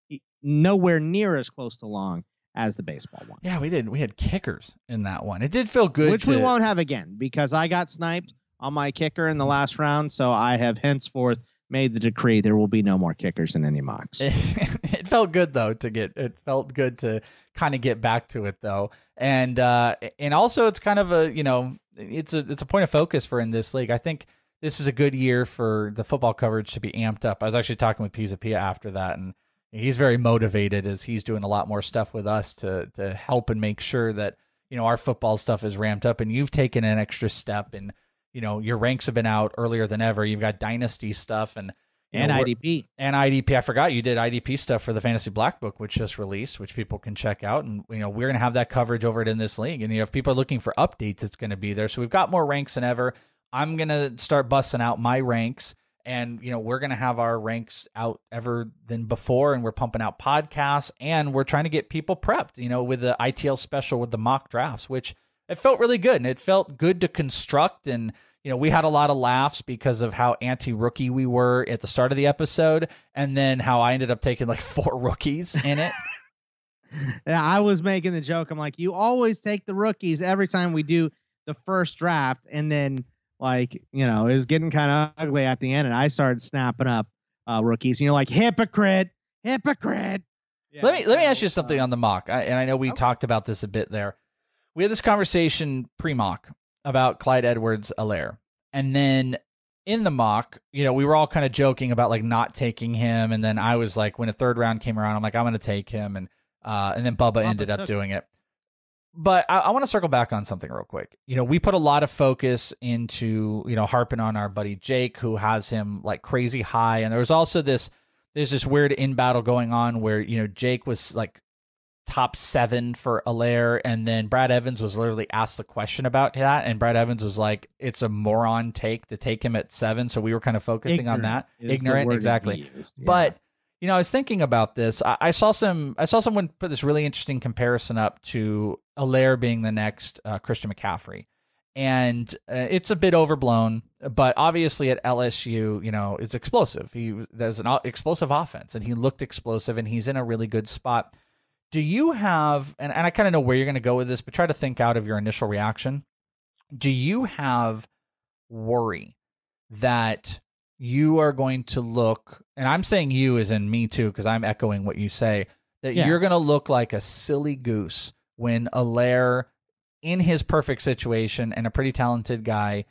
nowhere near as close to long as the baseball one. Yeah, we did. We had kickers in that one. It did feel good. Which to... we won't have again because I got sniped on my kicker in the last round, so I have henceforth made the decree there will be no more kickers in any mocks. It felt good, though, to get, it felt good to kind of get back to it, though. And uh, and also it's kind of a, you know, it's a, it's a point of focus for in this league. I think this is a good year for the football coverage to be amped up. I was actually talking with Pizza Pia after that, and he's very motivated as he's doing a lot more stuff with us to to help and make sure that, you know, our football stuff is ramped up. And you've taken an extra step, and, you know, your ranks have been out earlier than ever. You've got dynasty stuff and and know, I D P and I D P. I forgot you did I D P stuff for the Fantasy Black Book, which just released, which people can check out. And, you know, we're going to have that coverage over it in this league. And, you know, if people are looking for updates, it's going to be there. So we've got more ranks than ever. I'm going to start busting out my ranks And, you know, we're going to have our ranks out ever than before, and we're pumping out podcasts, and we're trying to get people prepped, you know, with the I T L special with the mock drafts, which it felt really good. And it felt good to construct. And, you know, we had a lot of laughs because of how anti-rookie we were at the start of the episode, and then how I ended up taking like four rookies in it. Yeah, I was making the joke. I'm like, you always take the rookies every time we do the first draft, and then like, you know, it was getting kind of ugly at the end, and I started snapping up uh, rookies. And you're like, hypocrite, hypocrite. Yeah, let me let me ask you something on the mock, I, and I know we okay. talked about this a bit there. We had this conversation pre-mock about Clyde Edwards-Helaire, and then in the mock, you know, we were all kind of joking about like not taking him, and then I was like, when a third round came around, I'm like, I'm going to take him, and uh, and then Bubba, Bubba ended up doing it. But I, I want to circle back on something real quick. You know, we put a lot of focus into, you know, harping on our buddy Jake, who has him like crazy high. And there was also this, there's this weird in battle going on where, you know, Jake was like top seven for Helaire, and then Brad Evans was literally asked the question about that. And Brad Evans was like, it's a moron take to take him at seven. So we were kind of focusing Ignorant on that. is Ignorant, the word exactly. used. Yeah. But you know, I was thinking about this. I, I saw some. I saw someone put this really interesting comparison up to Helaire being the next uh, Christian McCaffrey, and uh, it's a bit overblown. But obviously, at L S U, you know, it's explosive. He there's an explosive offense, and he looked explosive, and he's in a really good spot. Do you have? And, and I kind of know where you're going to go with this, but try to think out of your initial reaction. Do you have worry that you are going to look, and I'm saying you as in me too, because I'm echoing what you say, that yeah. you're going to look like a silly goose when Helaire, in his perfect situation and a pretty talented guy,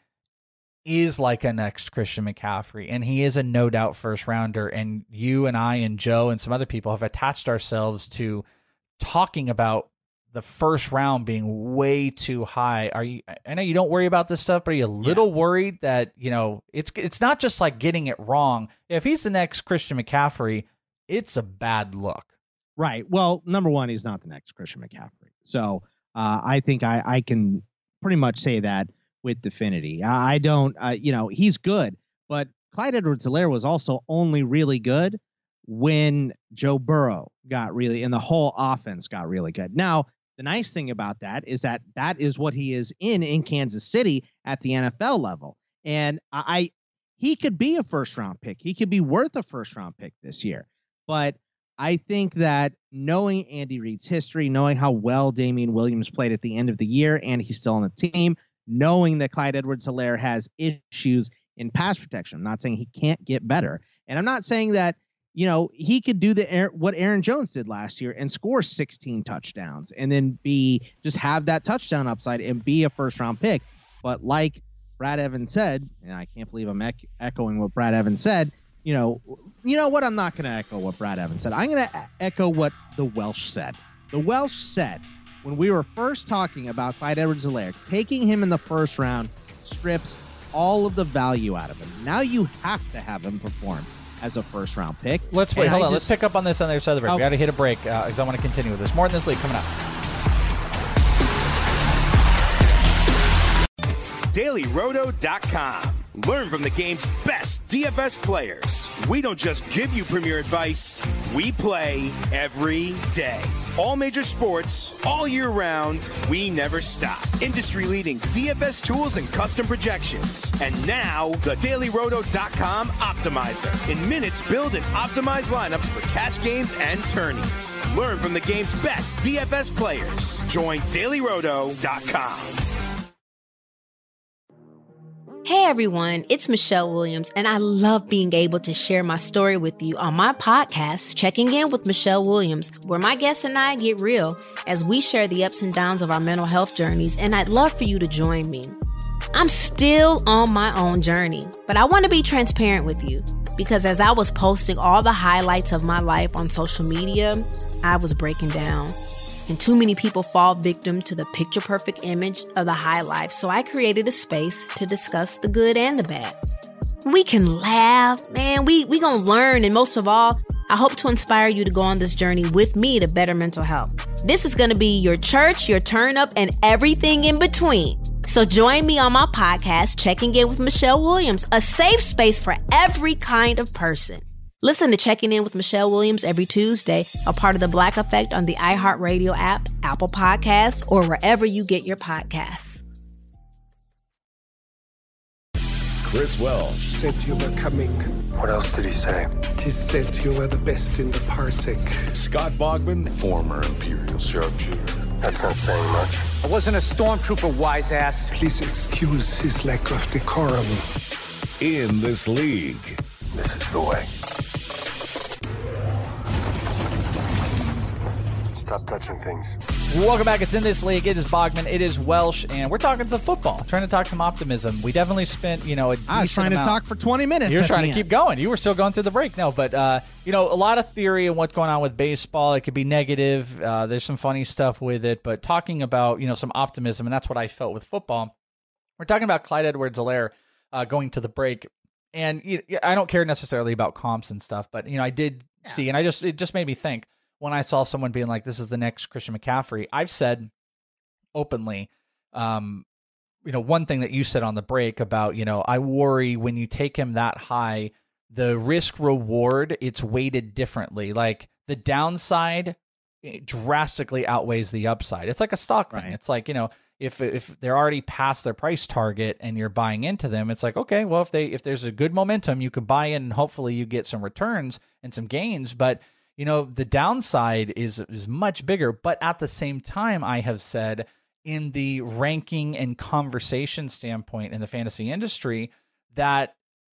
is like a next Christian McCaffrey, and he is a no doubt first rounder, and you and I and Joe and some other people have attached ourselves to talking about the first round being way too high. Are you, I know you don't worry about this stuff, but are you a little yeah. worried that, you know, it's, it's not just like getting it wrong. If he's the next Christian McCaffrey, it's a bad look. Right. Well, number one, he's not the next Christian McCaffrey. So uh, I think I, I can pretty much say that with definity. I, I don't, uh, you know, he's good, but Clyde Edwards-Helaire was also only really good when Joe Burrow got really, and the whole offense got really good. Now, the nice thing about that is that that is what he is in in Kansas City at the N F L level. And I, he could be a first round pick. He could be worth a first round pick this year. But I think that knowing Andy Reid's history, knowing how well Damian Williams played at the end of the year, and he's still on the team, knowing that Clyde Edwards-Helaire has issues in pass protection. I'm not saying he can't get better. And I'm not saying that, you know, he could do the what Aaron Jones did last year and score sixteen touchdowns and then be just have that touchdown upside and be a first round pick. But like Brad Evans said, and I can't believe I'm ec- echoing what Brad Evans said, you know, you know what? I'm not going to echo what Brad Evans said. I'm going to echo what the Welsh said. The Welsh said when we were first talking about Clyde Edwards-Helaire, taking him in the first round strips all of the value out of him. Now you have to have him perform as a first round pick. Let's wait. And hold I on. just, Let's pick up on this on the other side of the break. Okay. We got to hit a break because uh, I want to continue with this. More in this league coming up. Daily Roto dot com. Learn from the game's best D F S players. We don't just give you premier advice, we play every day. All major sports, all year round, we never stop. Industry-leading D F S tools and custom projections. And now, the Daily Roto dot com Optimizer. In minutes, build and optimize lineups for cash games and tourneys. Learn from the game's best D F S players. Join Daily Roto dot com. Hey everyone, it's Michelle Williams, and I love being able to share my story with you on my podcast, Checking In with Michelle Williams, where my guests and I get real as we share the ups and downs of our mental health journeys, and I'd love for you to join me. I'm still on my own journey, but I want to be transparent with you because as I was posting all the highlights of my life on social media, I was breaking down. And too many people fall victim to the picture-perfect image of the high life, so I created a space to discuss the good and the bad. We can laugh, man, we we gonna learn, and most of all, I hope to inspire you to go on this journey with me to better mental health. This is gonna be your church, your turn up, and everything in between. So join me on my podcast, Checking In with Michelle Williams, a safe space for every kind of person. Listen to Checking In with Michelle Williams every Tuesday, a part of the Black Effect on the iHeartRadio app, Apple Podcasts, or wherever you get your podcasts. Chris Welsh. Said you were coming. What else did he say? He said you were the best in the parsec. Scott Bogman. Former Imperial sharpshooter. That's not saying much. I wasn't a stormtrooper, wise ass. Please excuse his lack of decorum. In this league. This is the way. Stop touching things. Welcome back. It's In This League. It is Bogman. It is Welsh. And we're talking some football. Trying to talk some optimism. We definitely spent, you know, a I was trying amount. to talk for twenty minutes. You're at trying the to keep end. going. You were still going through the break. No, but, uh, you know, a lot of theory on what's going on with baseball. It could be negative. Uh, there's some funny stuff with it. But talking about, you know, some optimism, and that's what I felt with football. We're talking about Clyde Edwards-Helaire uh, going to the break. And you, I don't care necessarily about comps and stuff, but, you know, I did yeah. see, and I just it just made me think when I saw someone being like, this is the next Christian McCaffrey. I've said openly, um, you know, one thing that you said on the break about, you know, I worry when you take him that high, the risk reward, it's weighted differently. Like the downside it drastically outweighs the upside. It's like a stock thing. Right. It's like, you know, if if they're already past their price target and you're buying into them, it's like, okay, well, if they if there's a good momentum, you could buy in and hopefully you get some returns and some gains. But, you know, the downside is is much bigger. But at the same time, I have said in the ranking and conversation standpoint in the fantasy industry that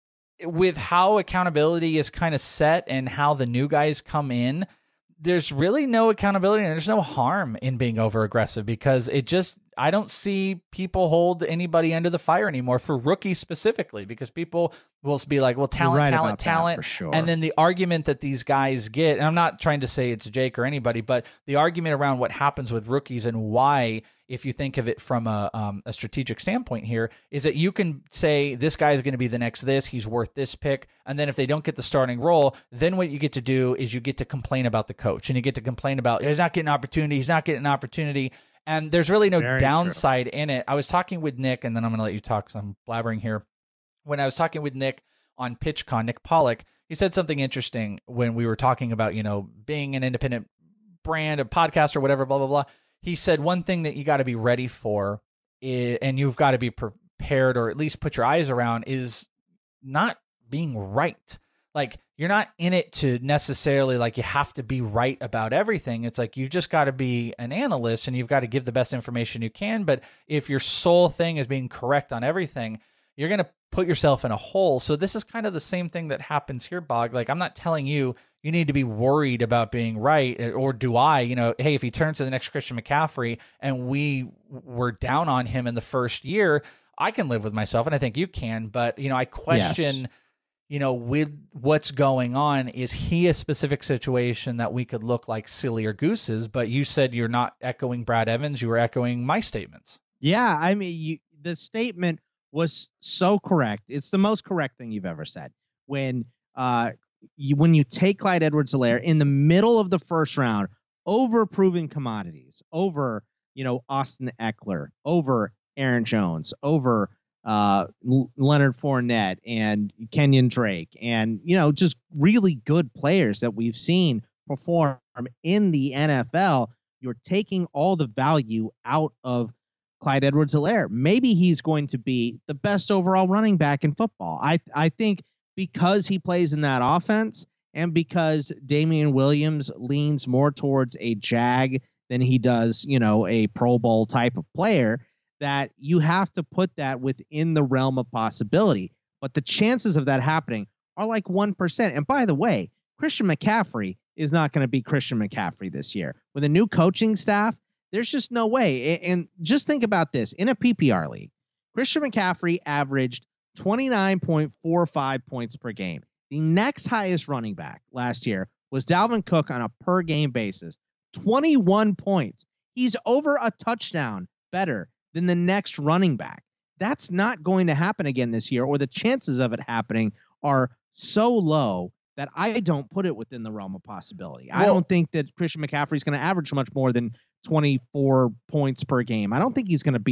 with how accountability is kind of set and how the new guys come in, there's really no accountability and there's no harm in being over aggressive because it just, I don't see people hold anybody under the fire anymore for rookies specifically because people will be like, well, talent, right talent, talent. For sure. And then the argument that these guys get, and I'm not trying to say it's Jake or anybody, but the argument around what happens with rookies and why, if you think of it from a, um, a strategic standpoint here, is that you can say this guy is going to be the next this, he's worth this pick. And then if they don't get the starting role, then what you get to do is you get to complain about the coach and you get to complain about he's not getting an opportunity, he's not getting an opportunity. And there's really no Very downside true. in it. I was talking with Nick, and then I'm going to let you talk because I'm blabbering here. When I was talking with Nick on PitchCon, Nick Pollock, he said something interesting when we were talking about, you know, being an independent brand, a podcast or whatever, blah, blah, blah. He said one thing that you got to be ready for is, and you've got to be prepared or at least put your eyes around is not being right. Like, you're not in it to necessarily, like, you have to be right about everything. It's like you just got to be an analyst and you've got to give the best information you can. But if your sole thing is being correct on everything, you're going to put yourself in a hole. So this is kind of the same thing that happens here, Bog. Like, I'm not telling you you need to be worried about being right, or do I, you know, hey, if he turns to the next Christian McCaffrey and we were down on him in the first year, I can live with myself, and I think you can. But, you know, I question... Yes. You know, with what's going on, is he a specific situation that we could look like silly or gooses? But you said you're not echoing Brad Evans. You were echoing my statements. Yeah, I mean, you, the statement was so correct. It's the most correct thing you've ever said. When uh, you, when you take Clyde Edwards-Helaire in the middle of the first round over proven commodities, over, you know, Austin Eckler, over Aaron Jones, over Uh, Leonard Fournette and Kenyon Drake, and, you know, just really good players that we've seen perform in the N F L, you're taking all the value out of Clyde Edwards-Helaire. Maybe he's going to be the best overall running back in football. I, I think because he plays in that offense and because Damian Williams leans more towards a Jag than he does, you know, a Pro Bowl type of player, that you have to put that within the realm of possibility. But the chances of that happening are like one percent. And by the way, Christian McCaffrey is not going to be Christian McCaffrey this year. With a new coaching staff, there's just no way. And just think about this. In a P P R league, Christian McCaffrey averaged twenty-nine point four five points per game. The next highest running back last year was Dalvin Cook on a per game basis, twenty-one points. He's over a touchdown better than the next running back. That's not going to happen again this year, or the chances of it happening are so low that I don't put it within the realm of possibility. Well, I don't think that Christian McCaffrey is going to average much more than twenty-four points per game. I don't think he's going to be up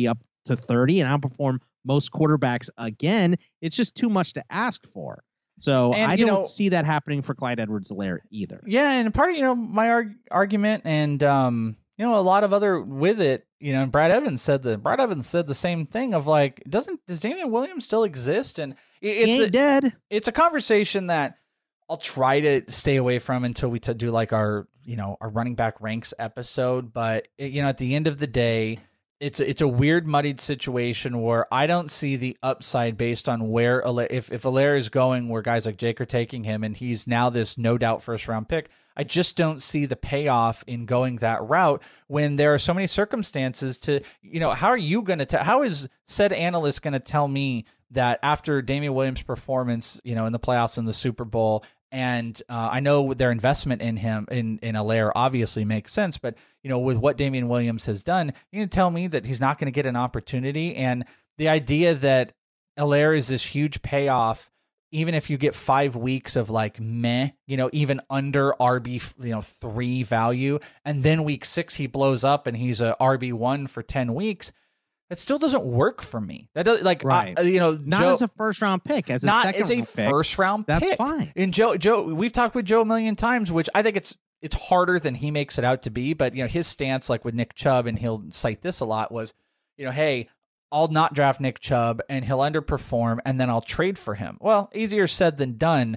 to thirty and outperform most quarterbacks again, it's just too much to ask for. So And, I you don't know- see that happening for Clyde Edwards-Helaire either. Yeah, and part of, you know, my arg- argument and, um, you know, a lot of other with it, you know, Brad Evans said the Brad Evans said the same thing of like, doesn't does Damian Williams still exist? And it, it's He ain't a, dead. It's a conversation that I'll try to stay away from until we t- do like our, you know, our running back ranks episode. But it, you know, at the end of the day, it's it's a weird, muddied situation where I don't see the upside based on where Ala- if if Helaire is going, where guys like Jake are taking him, and he's now this no doubt first round pick. I just don't see the payoff in going that route when there are so many circumstances to, you know, how are you going to tell, how is said analyst going to tell me that after Damian Williams' performance, you know, in the playoffs and the Super Bowl, and uh, I know their investment in him, in, in Helaire obviously makes sense, but, you know, with what Damian Williams has done, you're going to tell me that he's not going to get an opportunity. And the idea that Helaire is this huge payoff, even if you get five weeks of like meh, you know, even under R B, you know, three value, and then week six he blows up and he's a R B one for ten weeks, it still doesn't work for me. That does like, Right. I, you know, Not Joe, as a first round pick, as a not second as a round pick. first round That's pick. fine. And Joe, Joe, we've talked with Joe a million times, which I think it's it's harder than he makes it out to be. But you know, his stance, like with Nick Chubb, and he'll cite this a lot, was, you know, hey, I'll not draft Nick Chubb and he'll underperform and then I'll trade for him. Well, easier said than done.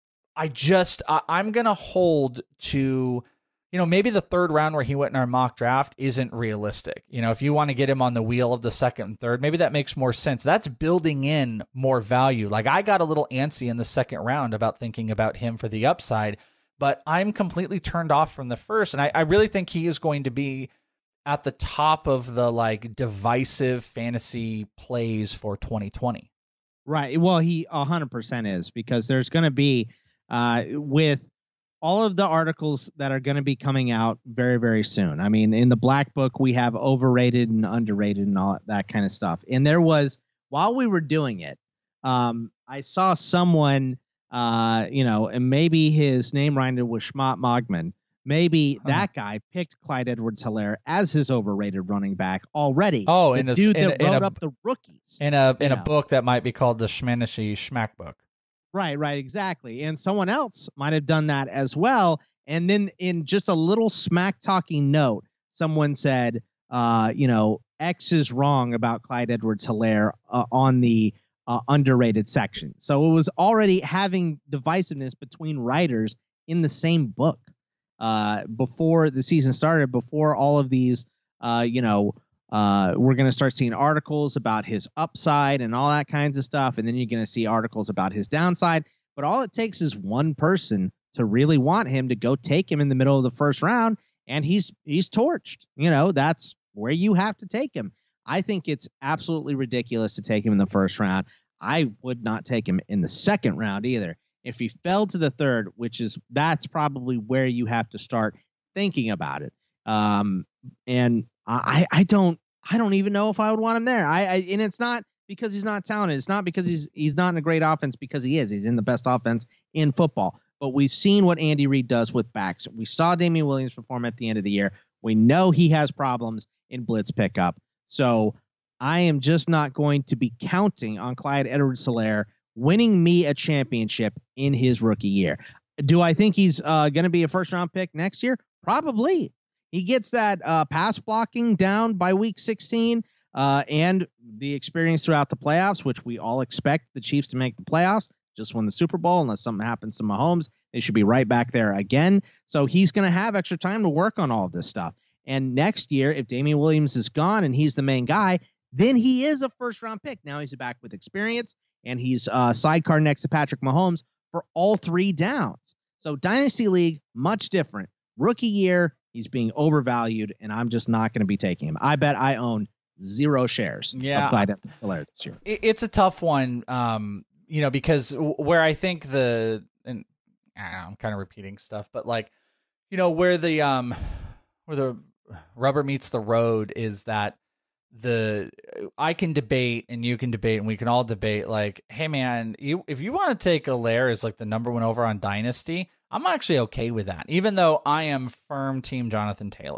I just, I, I'm going to hold to, you know, maybe the third round where he went in our mock draft isn't realistic. You know, if you want to get him on the wheel of the second and third, maybe that makes more sense. That's building in more value. Like I got a little antsy in the second round about thinking about him for the upside, but I'm completely turned off from the first. And I, I really think he is going to be at the top of the like divisive fantasy plays for twenty twenty. Right. Well, he one hundred percent is, because there's going to be, uh, with all of the articles that are going to be coming out very, very soon. I mean, in the Black Book, we have overrated and underrated and all that kind of stuff. And there was, while we were doing it, um, I saw someone, uh, you know, and maybe his name rhymed with Schmott Mogman. Maybe Huh. that guy picked Clyde Edwards-Helaire as his overrated running back already. Oh, the in a dude in that a, in wrote a, up the rookies. in a in you a know. book that might be called the Schmanishy Schmack book. Right, right, exactly. And someone else might have done that as well. And then in just a little smack talking note, someone said, uh, you know, X is wrong about Clyde Edwards-Helaire uh, on the uh, underrated section. So it was already having divisiveness between writers in the same book uh, before the season started, before all of these, uh, you know, Uh, we're going to start seeing articles about his upside and all that kinds of stuff. And then you're going to see articles about his downside. But all it takes is one person to really want him to go take him in the middle of the first round. And he's he's torched. You know, that's where you have to take him. I think it's absolutely ridiculous to take him in the first round. I would not take him in the second round either. If he fell to the third, which is that's probably where you have to start thinking about it. Um, and I, I don't I don't even know if I would want him there. I, I and it's not because he's not talented. It's not because he's he's not in a great offense, because he is. He's in the best offense in football. But we've seen what Andy Reid does with backs. We saw Damian Williams perform at the end of the year. We know he has problems in blitz pickup. So I am just not going to be counting on Clyde Edwards-Helaire winning me a championship in his rookie year. Do I think he's uh, going to be a first round pick next year? Probably. He gets that uh, pass blocking down by week sixteen uh, and the experience throughout the playoffs, which we all expect the Chiefs to make the playoffs. Just won the Super Bowl. Unless something happens to Mahomes, they should be right back there again. So he's going to have extra time to work on all of this stuff. And next year, if Damian Williams is gone and he's the main guy, then he is a first round pick. Now he's back with experience, and he's uh, sidecar next to Patrick Mahomes for all three downs. So Dynasty League, much different. Rookie year, he's being overvalued, and I'm just not going to be taking him. I bet I own zero shares Yeah. of Clyde Edwards-Helaire this year. It- It's a tough one, um, you know, because w- where I think the, and I don't know, I'm kind of repeating stuff, but like, you know, where the, um, where the rubber meets the road is that the, I can debate and you can debate and we can all debate like, hey man, you, if you want to take Helaire as like the number one over on Dynasty, I'm actually okay with that, even though I am firm team Jonathan Taylor.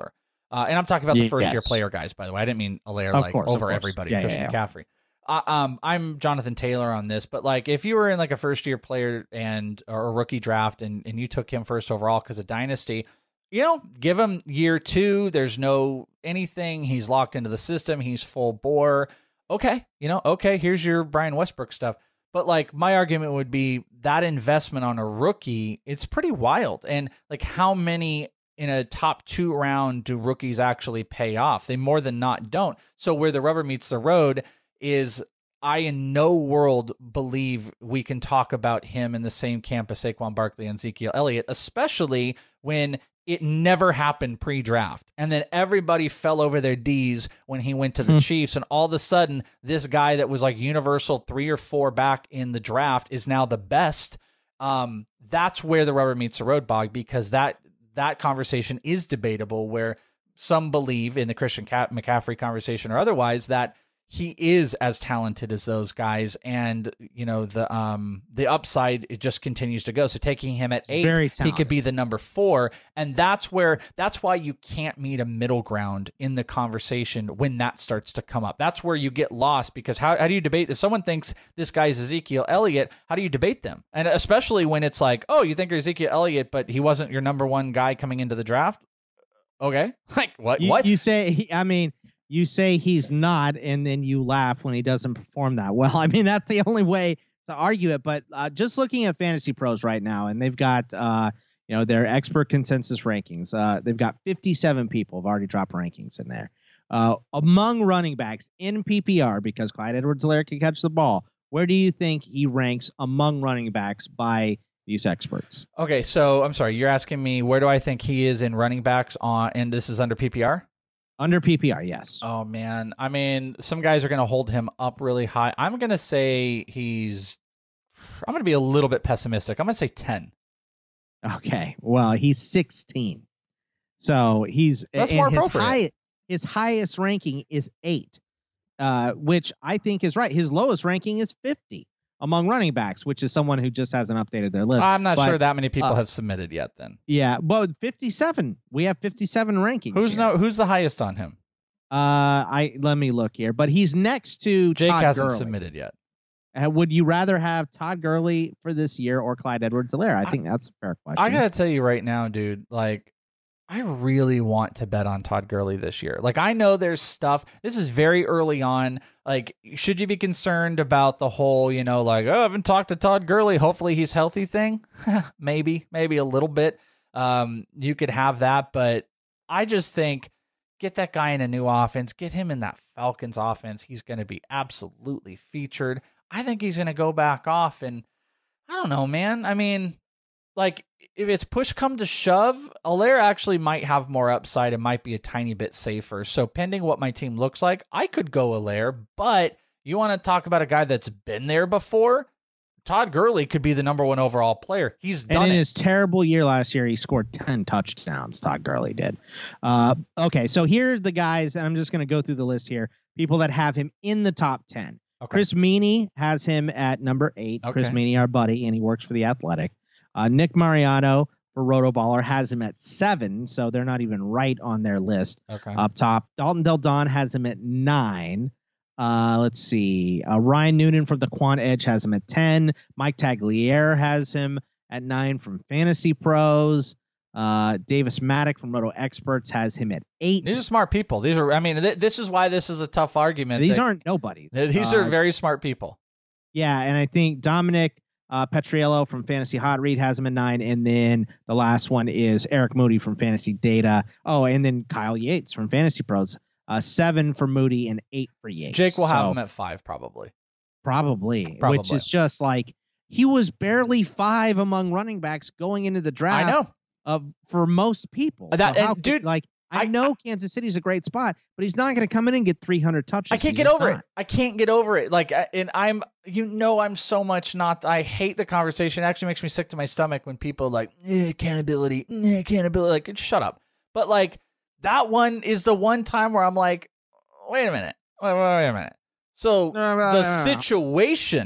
Uh, and I'm talking about the Ye- first year yes. player guys, by the way. I didn't mean Allaire Of like course, of over course. everybody, Yeah, Christian yeah, yeah. McCaffrey. Uh, um, I'm Jonathan Taylor on this, but like if you were in like a first year player and or a rookie draft and, and you took him first overall because of dynasty, you know, give him year two. There's no anything. He's locked into the system. He's full bore. Okay, you know, okay, here's your Brian Westbrook stuff. But like my argument would be that investment on a rookie, it's pretty wild. And like how many in a top two round do rookies actually pay off? They more than not don't. So where the rubber meets the road is I in no world believe we can talk about him in the same camp as Saquon Barkley and Ezekiel Elliott, especially when it never happened pre-draft. And then everybody fell over their D's when he went to the Chiefs. And all of a sudden, this guy that was like universal three or four back in the draft is now the best. Um, that's where the rubber meets the road, Bog, because that that conversation is debatable, where some believe in the Christian McCaffrey conversation or otherwise that he is as talented as those guys, and you know the um the upside it just continues to go. So taking him at eight, Very he could be the number four, and that's where that's why you can't meet a middle ground in the conversation when that starts to come up. That's where you get lost, because how how do you debate if someone thinks this guy's Ezekiel Elliott? How do you debate them? And especially when it's like, oh, you think you're Ezekiel Elliott, but he wasn't your number one guy coming into the draft. Okay, like what? You, what you say? He, I mean. You say he's not, and then you laugh when he doesn't perform that well. I mean, that's the only way to argue it. But uh, just looking at Fantasy Pros right now, and they've got, uh, you know, their expert consensus rankings. Uh, they've got fifty-seven people have already dropped rankings in there. Uh, among running backs in P P R, because Clyde Edwards-Helaire can catch the ball, where do you think he ranks among running backs by these experts? Okay, so I'm sorry, you're asking me where do I think he is in running backs on, and this is under P P R? Under P P R, yes. Oh, man. I mean, some guys are going to hold him up really high. I'm going to say he's – I'm going to be a little bit pessimistic. I'm going to say ten. Okay. Well, he's sixteen. So he's – That's more appropriate. His, high, his highest ranking is eight, uh, which I think is right. His lowest ranking is fifty among running backs, which is someone who just hasn't updated their list. I'm not but, sure that many people uh, have submitted yet then. Yeah, well, fifty-seven. We have fifty-seven rankings. Who's here. no? Who's the highest on him? Uh, I let me look here, but he's next to Jake Todd hasn't Gurley. submitted yet. Uh, would you rather have Todd Gurley for this year or Clyde Edwards-Helaire? I think that's a fair question. I gotta tell you right now, dude, like, I really want to bet on Todd Gurley this year. Like, I know there's stuff. This is very early on. Like, should you be concerned about the whole, you know, like, oh, I haven't talked to Todd Gurley, hopefully he's healthy thing? maybe, maybe a little bit. Um, you could have that, but I just think get that guy in a new offense, get him in that Falcons offense. He's going to be absolutely featured. I think he's going to go back off, and I don't know, man. I mean, like, if it's push come to shove, Allaire actually might have more upside and might be a tiny bit safer. So pending what my team looks like, I could go Allaire, but you want to talk about a guy that's been there before? Todd Gurley could be the number one overall player. He's done and in it. his terrible year last year, he scored ten touchdowns. Todd Gurley did. Uh, okay, so here's the guys, and I'm just going to go through the list here. People that have him in the top ten. Okay. Chris Meaney has him at number eight. Okay. Chris Meaney, our buddy, and he works for The Athletic. Uh, Nick Mariano for Rotoballer has him at seven, so they're not even right on their list Okay. up top. Dalton Del Don has him at nine. Uh, let's see. Uh, Ryan Noonan from the Quant Edge has him at ten. Mike Tagliere has him at nine from Fantasy Pros. Uh, Davis Maddock from Roto Experts has him at eight. These are smart people. These are, I mean, th- this is why this is a tough argument. These that- aren't nobodies. These Uh, are very smart people. Yeah, and I think Dominic uh, Petriello from Fantasy Hot Read has him at nine, and then the last one is Eric Moody from Fantasy Data. Oh, and then Kyle Yates from Fantasy Pros. Uh, seven for Moody and eight for Yates. Jake will have So, him at five, probably. probably, Probably. which is just like he was barely five among running backs going into the draft. I know. Uh, for most people, That- So how and could- dude, like I, know Kansas City's a great spot, but he's not going to come in and get three hundred touches. I can't He's get just over not. it. I can't get over it. Like, I- and I'm, you know, I'm so much not. I hate the conversation. It actually makes me sick to my stomach when people are like eh, accountability, eh, accountability. Like, shut up. But like that one is the one time where I'm like, wait a minute, wait, wait, wait a minute. So No, no, the no, no. situation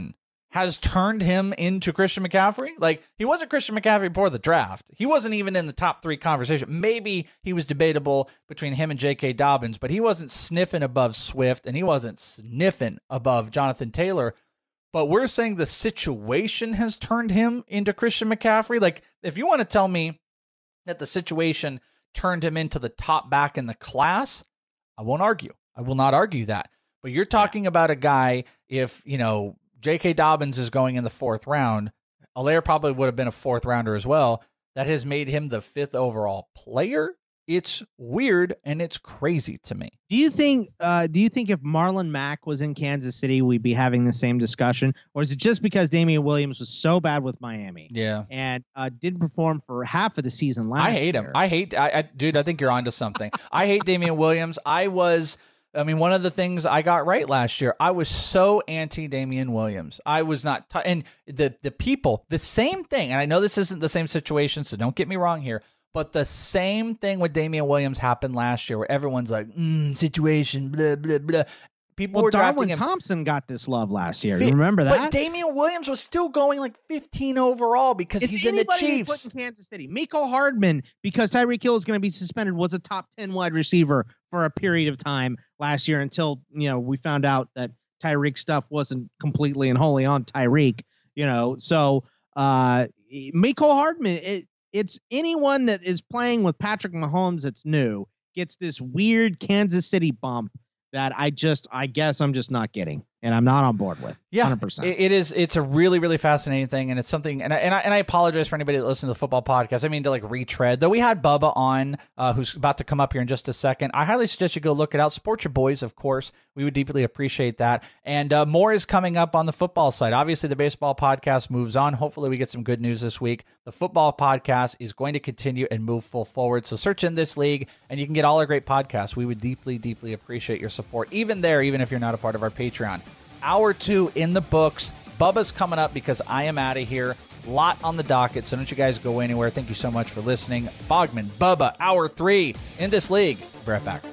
has turned him into Christian McCaffrey? Like, he wasn't Christian McCaffrey before the draft. He wasn't even in the top three conversation. Maybe he was debatable between him and J K. Dobbins, but he wasn't sniffing above Swift, and he wasn't sniffing above Jonathan Taylor. But we're saying the situation has turned him into Christian McCaffrey. Like, if you want to tell me that the situation turned him into the top back in the class, I won't argue. I will not argue that. But you're talking about a guy, if, you know, J K. Dobbins is going in the fourth round, Allaire probably would have been a fourth rounder as well, that has made him the fifth overall player. It's weird and it's crazy to me. Do you think uh, do you think if Marlon Mack was in Kansas City, we'd be having the same discussion? Or is it just because Damian Williams was so bad with Miami? Yeah. And uh, didn't perform for half of the season last year? I hate year. him. I hate, I, I, dude, I think you're onto something. I hate Damian Williams. I was... I mean, one of the things I got right last year, I was so anti Damian Williams. I was not, t- and the the people, the same thing. And I know this isn't the same situation, so don't get me wrong here. But the same thing with Damian Williams happened last year, where everyone's like, mm, situation, blah blah blah. People well, were drafting Darwin him. Thompson got this love last year. Fi- You remember that? But Damian Williams was still going like fifteen overall because it's he's in the anybody they Chiefs. put in Kansas City. Mecole Hardman, because Tyreek Hill is going to be suspended, was a top ten wide receiver for a period of time last year until, you know, we found out that Tyreek stuff wasn't completely and wholly on Tyreek, you know. So uh, Mecole Hardman, it, it's anyone that is playing with Patrick Mahomes that's new gets this weird Kansas City bump that I just, I guess I'm just not getting, and I'm not on board with. Yeah, one hundred percent. It, it is. It's a really, really fascinating thing, and it's something. And I, and I and I apologize for anybody that listens to the football podcast. I mean to like retread. Though we had Bubba on, uh, who's about to come up here in just a second. I highly suggest you go look it out. Support your boys, of course. We would deeply appreciate that. And uh, more is coming up on the football side. Obviously, the baseball podcast moves on. Hopefully, we get some good news this week. The football podcast is going to continue and move full forward. So search in this league, and you can get all our great podcasts. We would deeply, deeply appreciate your support, even there, even if you're not a part of our Patreon. Hour two in the books. Bubba's coming up because I am out of here. Lot on the docket, so don't you guys go anywhere. Thank you so much for listening. Bogman, Bubba, hour three in this league. Be right back.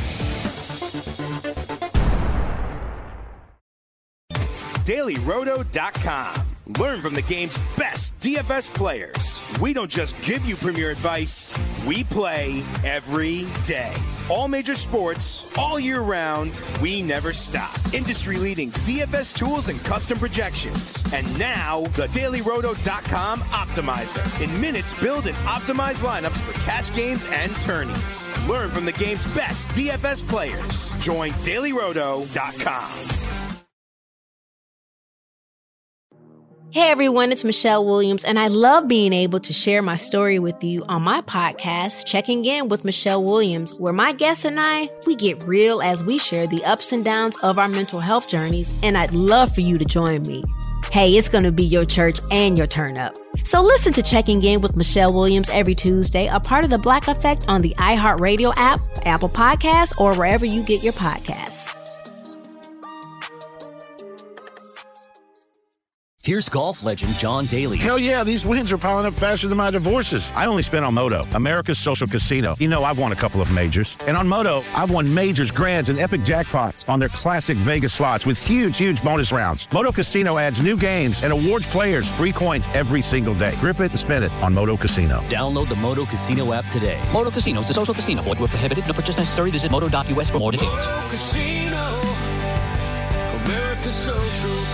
Daily Roto dot com. Learn from the game's best D F S players. We don't just give you premier advice, we play every day. All major sports, all year round, we never stop. Industry-leading D F S tools and custom projections. And now, the Daily Roto dot com Optimizer. In minutes, build and optimize lineups for cash games and tourneys. Learn from the game's best D F S players. Join Daily Roto dot com. Hey everyone, it's Michelle Williams, and I love being able to share my story with you on my podcast, Checking In with Michelle Williams, where my guests and I, we get real as we share the ups and downs of our mental health journeys, and I'd love for you to join me. Hey, it's going to be your church and your turn up. So listen to Checking In with Michelle Williams every Tuesday, a part of the Black Effect on the iHeartRadio app, Apple Podcasts, or wherever you get your podcasts. Here's golf legend John Daly. Hell yeah, these wins are piling up faster than my divorces. I only spent on Moto, America's social casino. You know, I've won a couple of majors. And on Moto, I've won majors, grands, and epic jackpots on their classic Vegas slots with huge, huge bonus rounds. Moto Casino adds new games and awards players free coins every single day. Grip it and spin it on Moto Casino. Download the Moto Casino app today. Moto Casino is a social casino. Void where prohibited. No purchase necessary. Visit moto dot U S for more details. Moto Casino, America's social